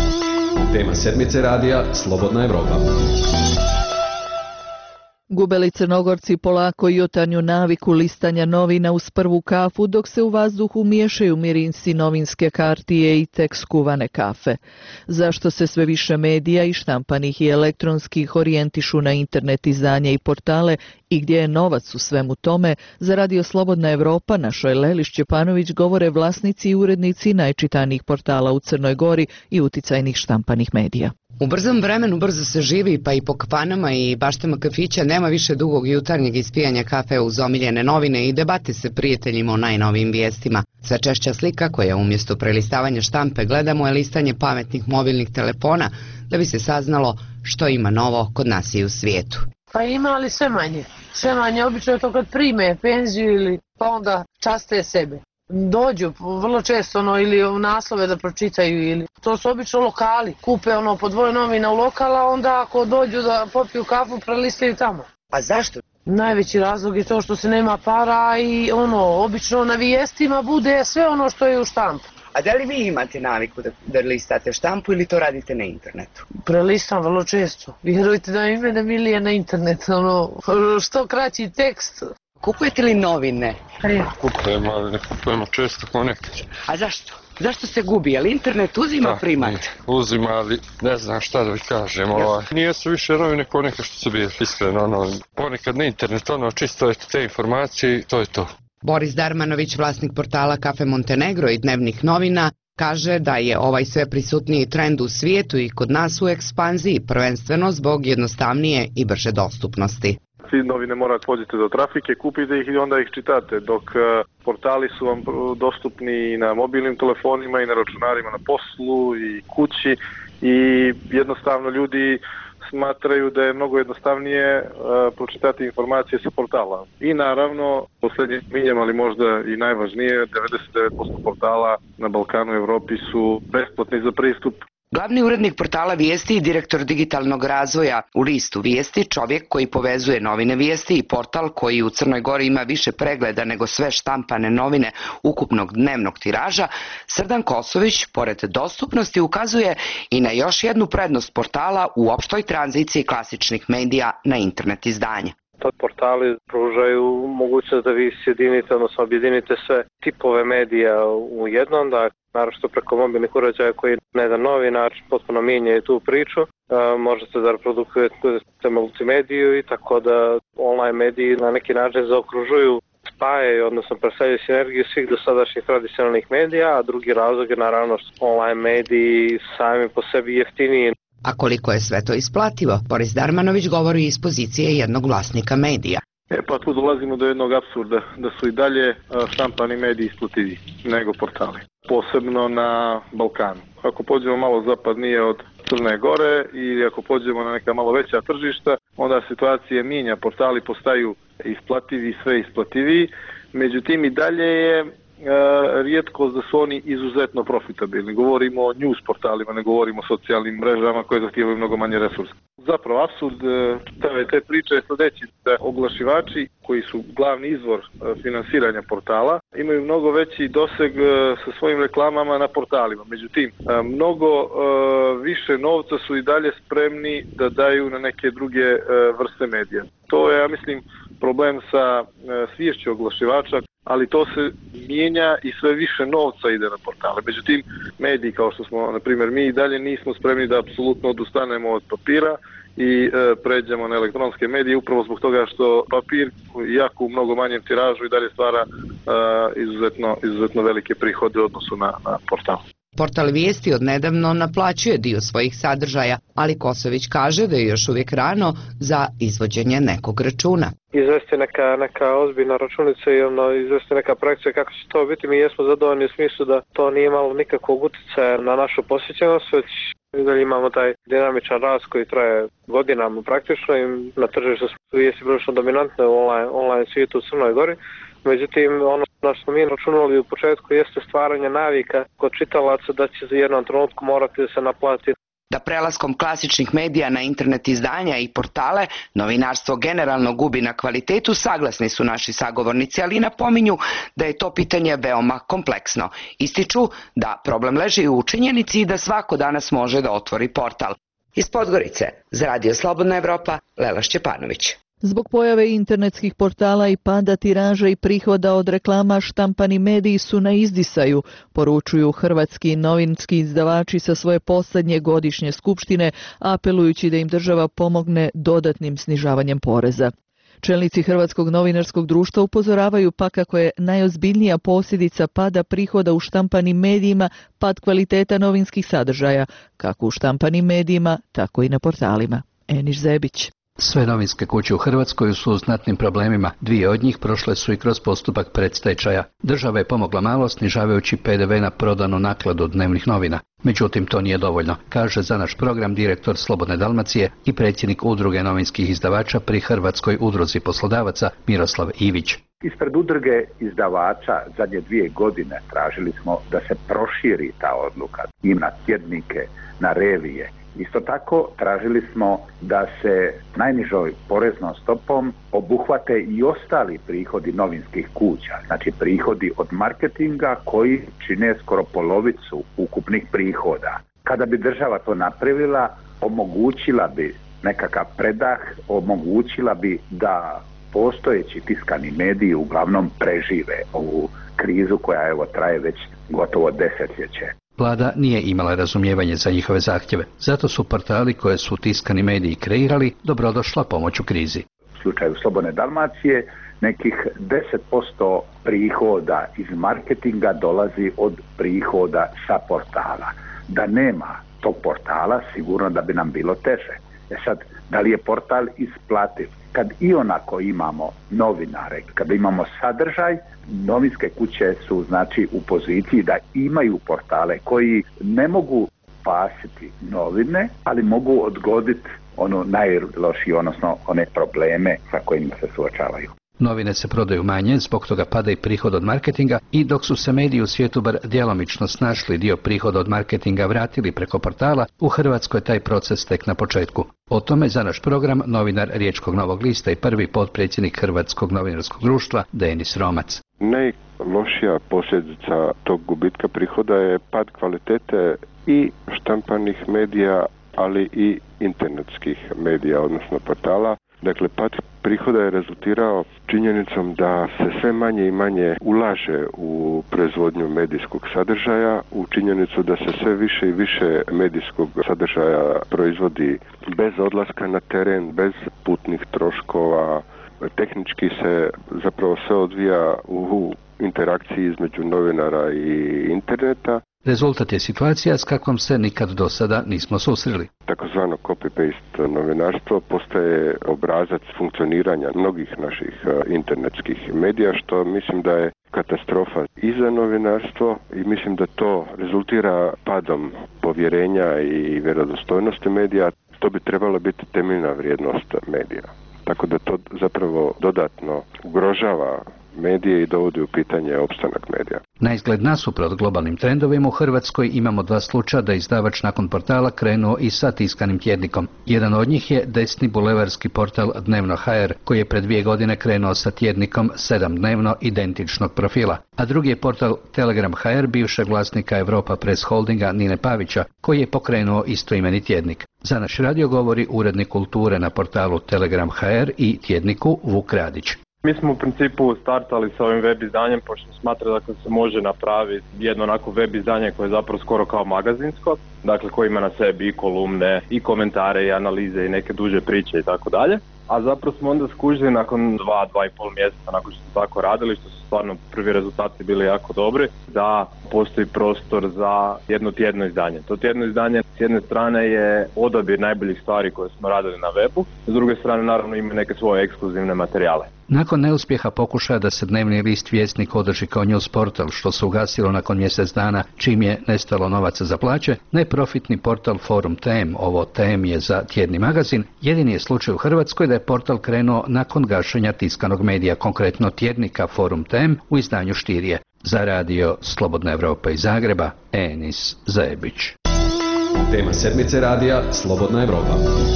Tema sedmice radija Slobodna Evropa. Gubeli Crnogorci polako jutarnju naviku listanja novina uz prvu kafu, dok se u vazduhu miješaju mirinsi novinske kartije i tek skuvane kafe. Zašto se sve više medija i štampanih i elektronskih orijentišu na internet izdanje i portale i gdje je novac u svemu tome, za Radio Slobodna Evropa našoj Leli Šćepanović govore vlasnici i urednici najčitanijih portala u Crnoj Gori i uticajnih štampanih medija. U brzom vremenu brzo se živi, pa i po kafanama i baštama kafića nema više dugog jutarnjeg ispijanja kafe uz omiljene novine i debate se prijateljima o najnovijim vijestima. Sve češća slika koja umjesto prelistavanja štampe gledamo je listanje pametnih mobilnih telefona da bi se saznalo što ima novo kod nas i u svijetu. Pa ima, ali sve manje. Sve manje, obično je to kad prime penziju ili pa onda časte sebe. Dođu vrlo često ono, ili u naslove da pročitaju ili to su obično lokali, kupe ono po dvoje novina u lokala, onda ako dođu da popiju kafu prelistaju tamo. A zašto? Najveći razlog je to što se nema para i ono obično na vijestima bude sve ono što je u štampu. A da li vi imate naviku da, da listate štampu ili to radite na internetu? Prelistam vrlo često. Vjerujte da mi mene milije na internet, ono, što kraći tekst. Kupujete li novine? Ne. Kupujemo, ali ne kupujemo često kao nekad. A zašto? Zašto se gubi? Je li internet uzima primat? Da, uzima, ali ne znam šta da vi kažem. Ovaj. Nije su više novine kao neka što su bili, iskreno. Ono, ponekad na internet, ono, čisto te informacije i to je to. Boris Darmanović, vlasnik portala Kafe Montenegro i dnevnih novina, kaže da je ovaj sve prisutniji trend u svijetu i kod nas u ekspanziji, prvenstveno zbog jednostavnije i brže dostupnosti. Svi novine morate pođete do trafike, kupite ih i onda ih čitate, dok portali su vam dostupni i na mobilnim telefonima i na računarima na poslu i kući i jednostavno ljudi smatraju da je mnogo jednostavnije uh, pročitati informacije sa portala. I naravno, posljednje minjem, ali možda i najvažnije, devedeset devet posto portala na Balkanu i Evropi su besplatni za pristup. Glavni urednik portala Vijesti i direktor digitalnog razvoja u listu Vijesti, čovjek koji povezuje novine Vijesti i portal koji u Crnoj Gori ima više pregleda nego sve štampane novine ukupnog dnevnog tiraža, Srdan Kosović, pored dostupnosti, ukazuje i na još jednu prednost portala u opštoj tranziciji klasičnih medija na internet izdanje. Tad portali pružaju mogućnost da vi sjedinite, odnosno objedinite sve tipove medija u jednom, da naročito preko mobilnih uređaja koji na jedan novi način potpuno mijenjaju tu priču. E, možete da reprodukujete multimediju i tako da online mediji na neki način zaokružuju, spajaju, odnosno predstavljaju sinergiju svih dosadašnjih tradicionalnih medija, a drugi razlog je naravno što online mediji sami po sebi jeftiniji. A koliko je sve to isplativo, Boris Darmanović govori iz pozicije jednog vlasnika medija. E pa tu dolazimo do jednog apsurda, da su i dalje štampani mediji isplativiji nego portali, posebno na Balkanu. Ako pođemo malo zapadnije od Crne Gore i ako pođemo na neka malo veća tržišta, onda situacija mijenja, portali postaju isplativi, sve isplativiji, međutim i dalje je rijetkost da su oni izuzetno profitabilni. Govorimo o news portalima, ne govorimo o socijalnim mrežama koje zahtijevaju mnogo manje resursa. Zapravo, apsurd te priče je sljedeći, da oglašivači koji su glavni izvor finansiranja portala imaju mnogo veći doseg sa svojim reklamama na portalima. Međutim, mnogo više novca su i dalje spremni da daju na neke druge vrste medija. To je, ja mislim, problem sa sviješću oglašivača, ali to se mijenja i sve više novca ide na portale. Međutim, mediji kao što smo, na primjer, mi i dalje nismo spremni da apsolutno odustanemo od papira i e, pređemo na elektronske medije, upravo zbog toga što papir, jako u mnogo manjem tiražu, i dalje stvara e, izuzetno, izuzetno velike prihode u odnosu na, na portal. Portal Vijesti odnedavno naplaćuje dio svojih sadržaja, ali Kosović kaže da je još uvijek rano za izvođenje nekog računa. Izvesti neka, neka ozbiljna računica i ono, izvesti neka projekcija kako će to biti. Mi jesmo zadovoljni u smislu da to nije imalo nikakvog utjecaja na našu posjećenost, već da imamo taj dinamičan rast koji traje godinama praktično i na tržištu Vijesti prilično dominantne u online, online svijetu u Crnoj Gori. Međutim, ono na što smo mi računali u početku jeste stvaranje navika kod čitalaca da će za jednom trenutku morati da se naplati. Da prelaskom klasičnih medija na internet izdanja i portale, novinarstvo generalno gubi na kvalitetu, saglasni su naši sagovornici, ali napominju da je to pitanje veoma kompleksno. Ističu da problem leži u činjenici i da svako danas može da otvori portal. Iz Podgorice, za Radio Slobodna Evropa, Lela Šćepanović. Zbog pojave internetskih portala i pada tiraža i prihoda od reklama, štampani mediji su na izdisaju, poručuju hrvatski novinski izdavači sa svoje posljednje godišnje skupštine, apelujući da im država pomogne dodatnim snižavanjem poreza. Čelnici Hrvatskog novinarskog društva upozoravaju pa kako je najozbiljnija posljedica pada prihoda u štampanim medijima pad kvaliteta novinskih sadržaja, kako u štampanim medijima, tako i na portalima. Eniš Zebić. Sve novinske kuće u Hrvatskoj su u znatnim problemima. Dvije od njih prošle su i kroz postupak predstečaja. Država je pomogla malo snižavajući P D V na prodanu nakladu dnevnih novina. Međutim, to nije dovoljno, kaže za naš program direktor Slobodne Dalmacije i predsjednik Udruge novinskih izdavača pri Hrvatskoj udruzi poslodavaca Miroslav Ivić. Ispred udruge izdavača zadnje dvije godine tražili smo da se proširi ta odluka i na tjednike, na revije Isto tako tražili smo da se najnižoj poreznom stopom obuhvate i ostali prihodi novinskih kuća, znači prihodi od marketinga koji čine skoro polovicu ukupnih prihoda. Kada bi država to napravila, omogućila bi nekakav predah, omogućila bi da postojeći tiskani mediji uglavnom prežive ovu krizu koja evo traje već gotovo desetljeće. Vlada nije imala razumijevanje za njihove zahtjeve, zato su portali koje su tiskani mediji kreirali dobrodošla pomoć u krizi. U slučaju Slobodne Dalmacije nekih deset posto prihoda iz marketinga dolazi od prihoda sa portala. Da nema tog portala, sigurno da bi nam bilo teže. E sad, da li je portal isplativ? Kad i onako imamo novinare, kada imamo sadržaj, novinske kuće su znači u poziciji da imaju portale koji ne mogu spasiti novine, ali mogu odgoditi ono najlošije, odnosno one probleme sa kojima se suočavaju. Novine se prodaju manje, zbog toga pada i prihod od marketinga i dok su se mediji u svijetu bar djelomično snašli dio prihoda od marketinga vratili preko portala, u Hrvatskoj je taj proces tek na početku. O tome za naš program novinar Riječkog Novog lista i prvi potpredsjednik Hrvatskog novinarskog društva Denis Romac. Najlošija posljedica tog gubitka prihoda je pad kvalitete i štampanih medija, ali i internetskih medija, odnosno portala. Dakle, pad prihoda je rezultirao činjenicom da se sve manje i manje ulaže u proizvodnju medijskog sadržaja, u činjenicu da se sve više i više medijskog sadržaja proizvodi bez odlaska na teren, bez putnih troškova. Tehnički se zapravo sve odvija u interakciji između novinara i interneta. Rezultat je situacija s kakvom se nikad do sada nismo susreli. Takozvano copy-paste novinarstvo postaje obrazac funkcioniranja mnogih naših internetskih medija, što mislim da je katastrofa i za novinarstvo i mislim da to rezultira padom povjerenja i vjerodostojnosti medija. To bi trebala biti temeljna vrijednost medija. Tako da to zapravo dodatno ugrožava medije i dovodi u pitanje opstanak medija. Na izgled nasuprot globalnim trendovima u Hrvatskoj imamo dva slučaja da izdavač nakon portala krenuo i sa tiskanim tjednikom. Jedan od njih je desni bulevarski portal Dnevno ha er koji je pred dvije godine krenuo sa tjednikom sedam dnevno identičnog profila, a drugi je portal Telegram ha er bivšeg vlasnika Europa Press Holdinga Nine Pavića koji je pokrenuo istoimeni tjednik. Za naš radio govori urednik kulture na portalu Telegram ha er i tjedniku Vuk Radić. Mi smo u principu startali sa ovim web izdanjem pošto smatrali da se može napraviti jedno onako web izdanje koje je zapravo skoro kao magazinsko, dakle koje ima na sebi i kolumne, i komentare, i analize, i neke duže priče i tako dalje. A zapravo smo onda skužili nakon dva, dva i pol mjeseca nakon što smo tako radili, što su stvarno prvi rezultati bili jako dobri, da postoji prostor za jedno tjedno izdanje. To tjedno izdanje s jedne strane je odabir najboljih stvari koje smo radili na webu, s druge strane naravno ima neke svoje ekskluzivne materijale. Nakon neuspjeha pokušaja da se dnevni list Vjesnik održi kao news portal, što se ugasilo nakon mjesec dana čim je nestalo novaca za plaće, neprofitni portal Forum T M, ovo T M je za tjedni magazin, jedini je slučaj u Hrvatskoj da je portal krenuo nakon gašenja tiskanog medija, konkretno tjednika Forum T M u izdanju Štirije. Za radio Slobodna Evropa iz Zagreba, Enis Zajebić. Tema sedmice radija Slobodna Evropa.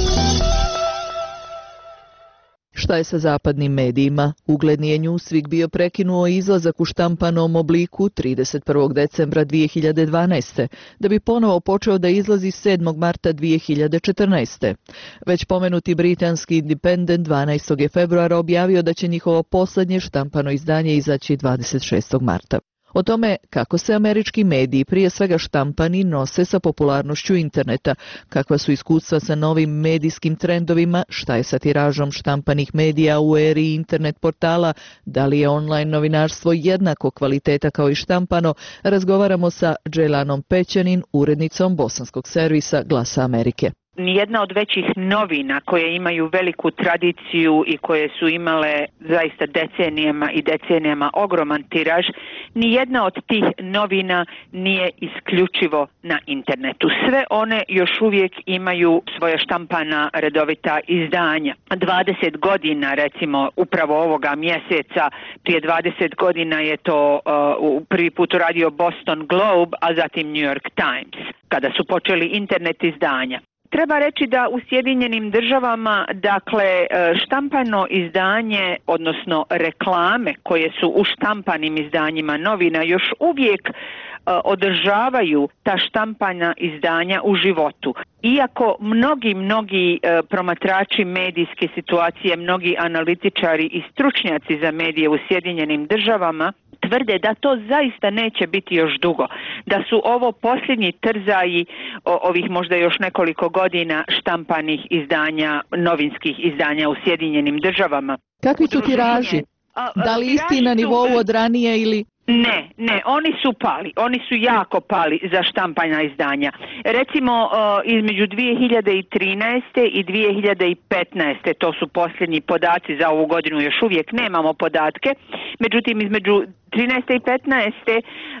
Šta je sa zapadnim medijima? Ugledni je Newsweek bio prekinuo izlazak u štampanom obliku trideset prvog decembra dvije hiljade dvanaeste. da bi ponovo počeo da izlazi sedmog marta dvije hiljade četrnaeste. Već pomenuti britanski Independent dvanaestog je februara objavio da će njihovo posljednje štampano izdanje izaći dvadeset šestog marta. O tome kako se američki mediji, prije svega štampani, nose sa popularnošću interneta, kakva su iskustva sa novim medijskim trendovima, šta je sa tiražom štampanih medija u eri internet portala, da li je online novinarstvo jednako kvaliteta kao i štampano, razgovaramo sa Dželanom Pećanin, urednicom bosanskog servisa Glasa Amerike. Nijedna od većih novina koje imaju veliku tradiciju i koje su imale zaista decenijama i decenijama ogroman tiraž, nijedna od tih novina nije isključivo na internetu. Sve one još uvijek imaju svoja štampana redovita izdanja. dvadeset godina, recimo upravo ovoga mjeseca, prije dvadeset godina je to uh, prvi put uradio Boston Globe, a zatim New York Times, kada su počeli internet izdanja. Treba reći da u Sjedinjenim državama, dakle, štampano izdanje, odnosno reklame koje su u štampanim izdanjima novina još uvijek održavaju ta štampana izdanja u životu. Iako mnogi, mnogi promatrači medijske situacije, mnogi analitičari i stručnjaci za medije u Sjedinjenim državama tvrde da to zaista neće biti još dugo, da su ovo posljednji trzaji ovih možda još nekoliko godina štampanih izdanja, novinskih izdanja u Sjedinjenim državama. Kakvi su tiraži? Da li isti na nivou od ranije ili... Ne, ne, oni su pali, oni su jako pali za štampana izdanja. Recimo između dvije hiljade trinaeste i dvije hiljade petnaeste, to su posljednji podaci za ovu godinu, još uvijek nemamo podatke, međutim između trinaeste i petnaeste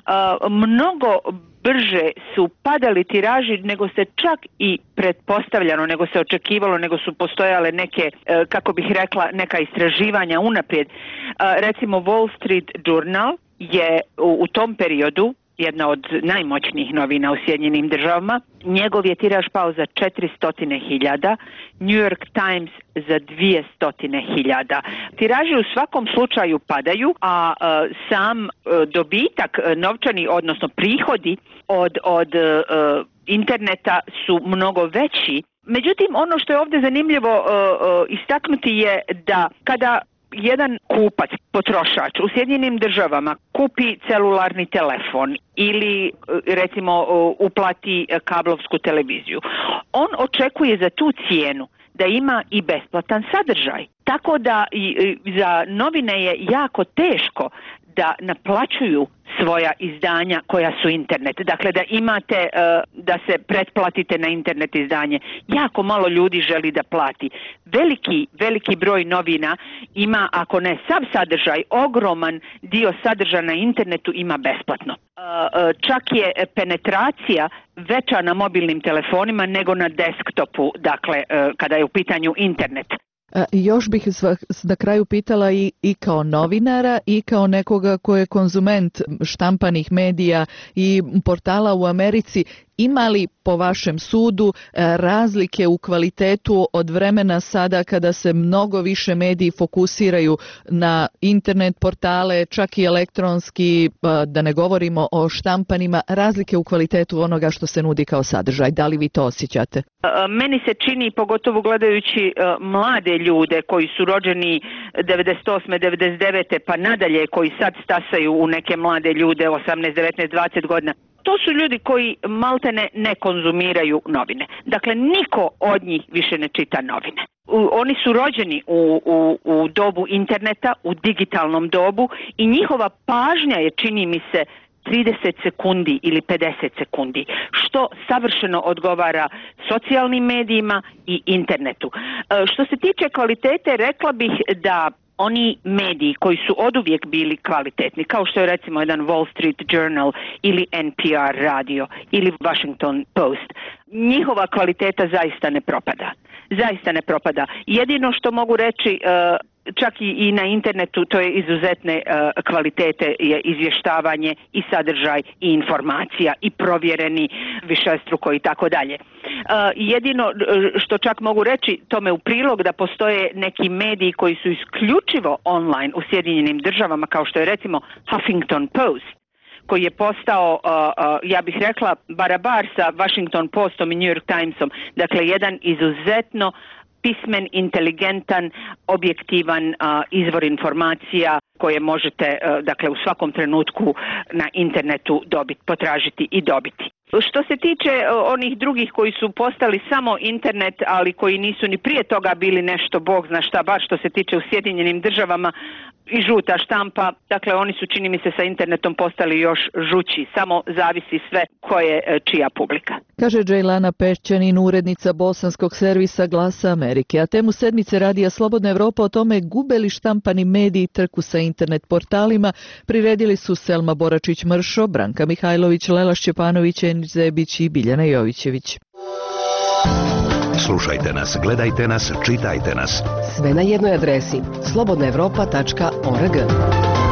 mnogo brže su padali tiraži nego se čak i pretpostavljano, nego se očekivalo, nego su postojale neke, kako bih rekla, neka istraživanja unaprijed. Recimo Wall Street Journal je u, u tom periodu jedna od najmoćnijih novina u Sjedinjenim državama. Njegov je tiraž pao za četiristo hiljada, New York Times za dvjesto hiljada. Tiraži u svakom slučaju padaju, a e, sam e, dobitak e, novčani, odnosno prihodi od, od e, interneta su mnogo veći. Međutim, ono što je ovdje zanimljivo e, e, istaknuti je da kada jedan kupac, potrošač u Sjedinjenim državama kupi celularni telefon ili recimo uplati kablovsku televiziju, on očekuje za tu cijenu da ima i besplatan sadržaj. Tako da i za novine je jako teško da naplaćuju svoja izdanja koja su internet. Dakle, da imate, da se pretplatite na internet izdanje. Jako malo ljudi želi da plati. Veliki, veliki broj novina ima, ako ne sav sadržaj, ogroman dio sadržaja na internetu ima besplatno. Čak je penetracija veća na mobilnim telefonima nego na desktopu, dakle, kada je u pitanju internet. Još bih na kraju pitala i, i kao novinara i kao nekoga ko je konzument štampanih medija i portala u Americi, ima li po vašem sudu razlike u kvalitetu od vremena sada kada se mnogo više mediji fokusiraju na internet portale, čak i elektronski, da ne govorimo o štampanima, razlike u kvalitetu onoga što se nudi kao sadržaj? Da li vi to osjećate? Meni se čini, pogotovo gledajući mlade ljude koji su rođeni devedeset osme devedeset devete pa nadalje, koji sad stasaju u neke mlade ljude osamnaest, devetnaest, dvadeset godina, to su ljudi koji maltene ne konzumiraju novine. Dakle, niko od njih više ne čita novine. U, oni su rođeni u, u, u dobu interneta, u digitalnom dobu i njihova pažnja je, čini mi se, trideset sekundi ili pedeset sekundi, što savršeno odgovara socijalnim medijima i internetu. E, što se tiče kvalitete, rekla bih da oni mediji koji su oduvijek bili kvalitetni, kao što je recimo jedan Wall Street Journal ili N P R radio ili Washington Post, njihova kvaliteta zaista ne propada. Zaista ne propada. Jedino što mogu reći, čak i, i na internetu, to je izuzetne uh, kvalitete, je izvještavanje i sadržaj i informacija i provjereni višestruko i tako dalje. Jedino što čak mogu reći tome u prilog da postoje neki mediji koji su isključivo online u Sjedinjenim državama, kao što je recimo Huffington Post, koji je postao, uh, uh, ja bih rekla, barabar sa Washington Postom i New York Timesom. Dakle, jedan izuzetno pismen, inteligentan, objektivan uh, izvor informacija koje možete uh, dakle, u svakom trenutku na internetu dobiti, potražiti i dobiti. Što se tiče uh, onih drugih koji su postali samo internet, ali koji nisu ni prije toga bili nešto, Bog zna šta, bar što se tiče u Sjedinjenim državama, i žuta štampa, dakle oni su, čini mi se, sa internetom postali još žući, samo zavisi sve ko je čija publika. Kaže Džejlana Pešćanin, urednica bosanskog servisa Glasa Amerike. A temu sedmice Radija Slobodna Evropa o tome gube li štampani mediji trku sa internet portalima priredili su Selma Boračić-Mršo, Branka Mihajlović, Lela Šćepanović, Enić Zebić i Biljana Jovićević. Slušajte nas, gledajte nas, čitajte nas. Sve na jednoj adresi slobodna evropa tačka org.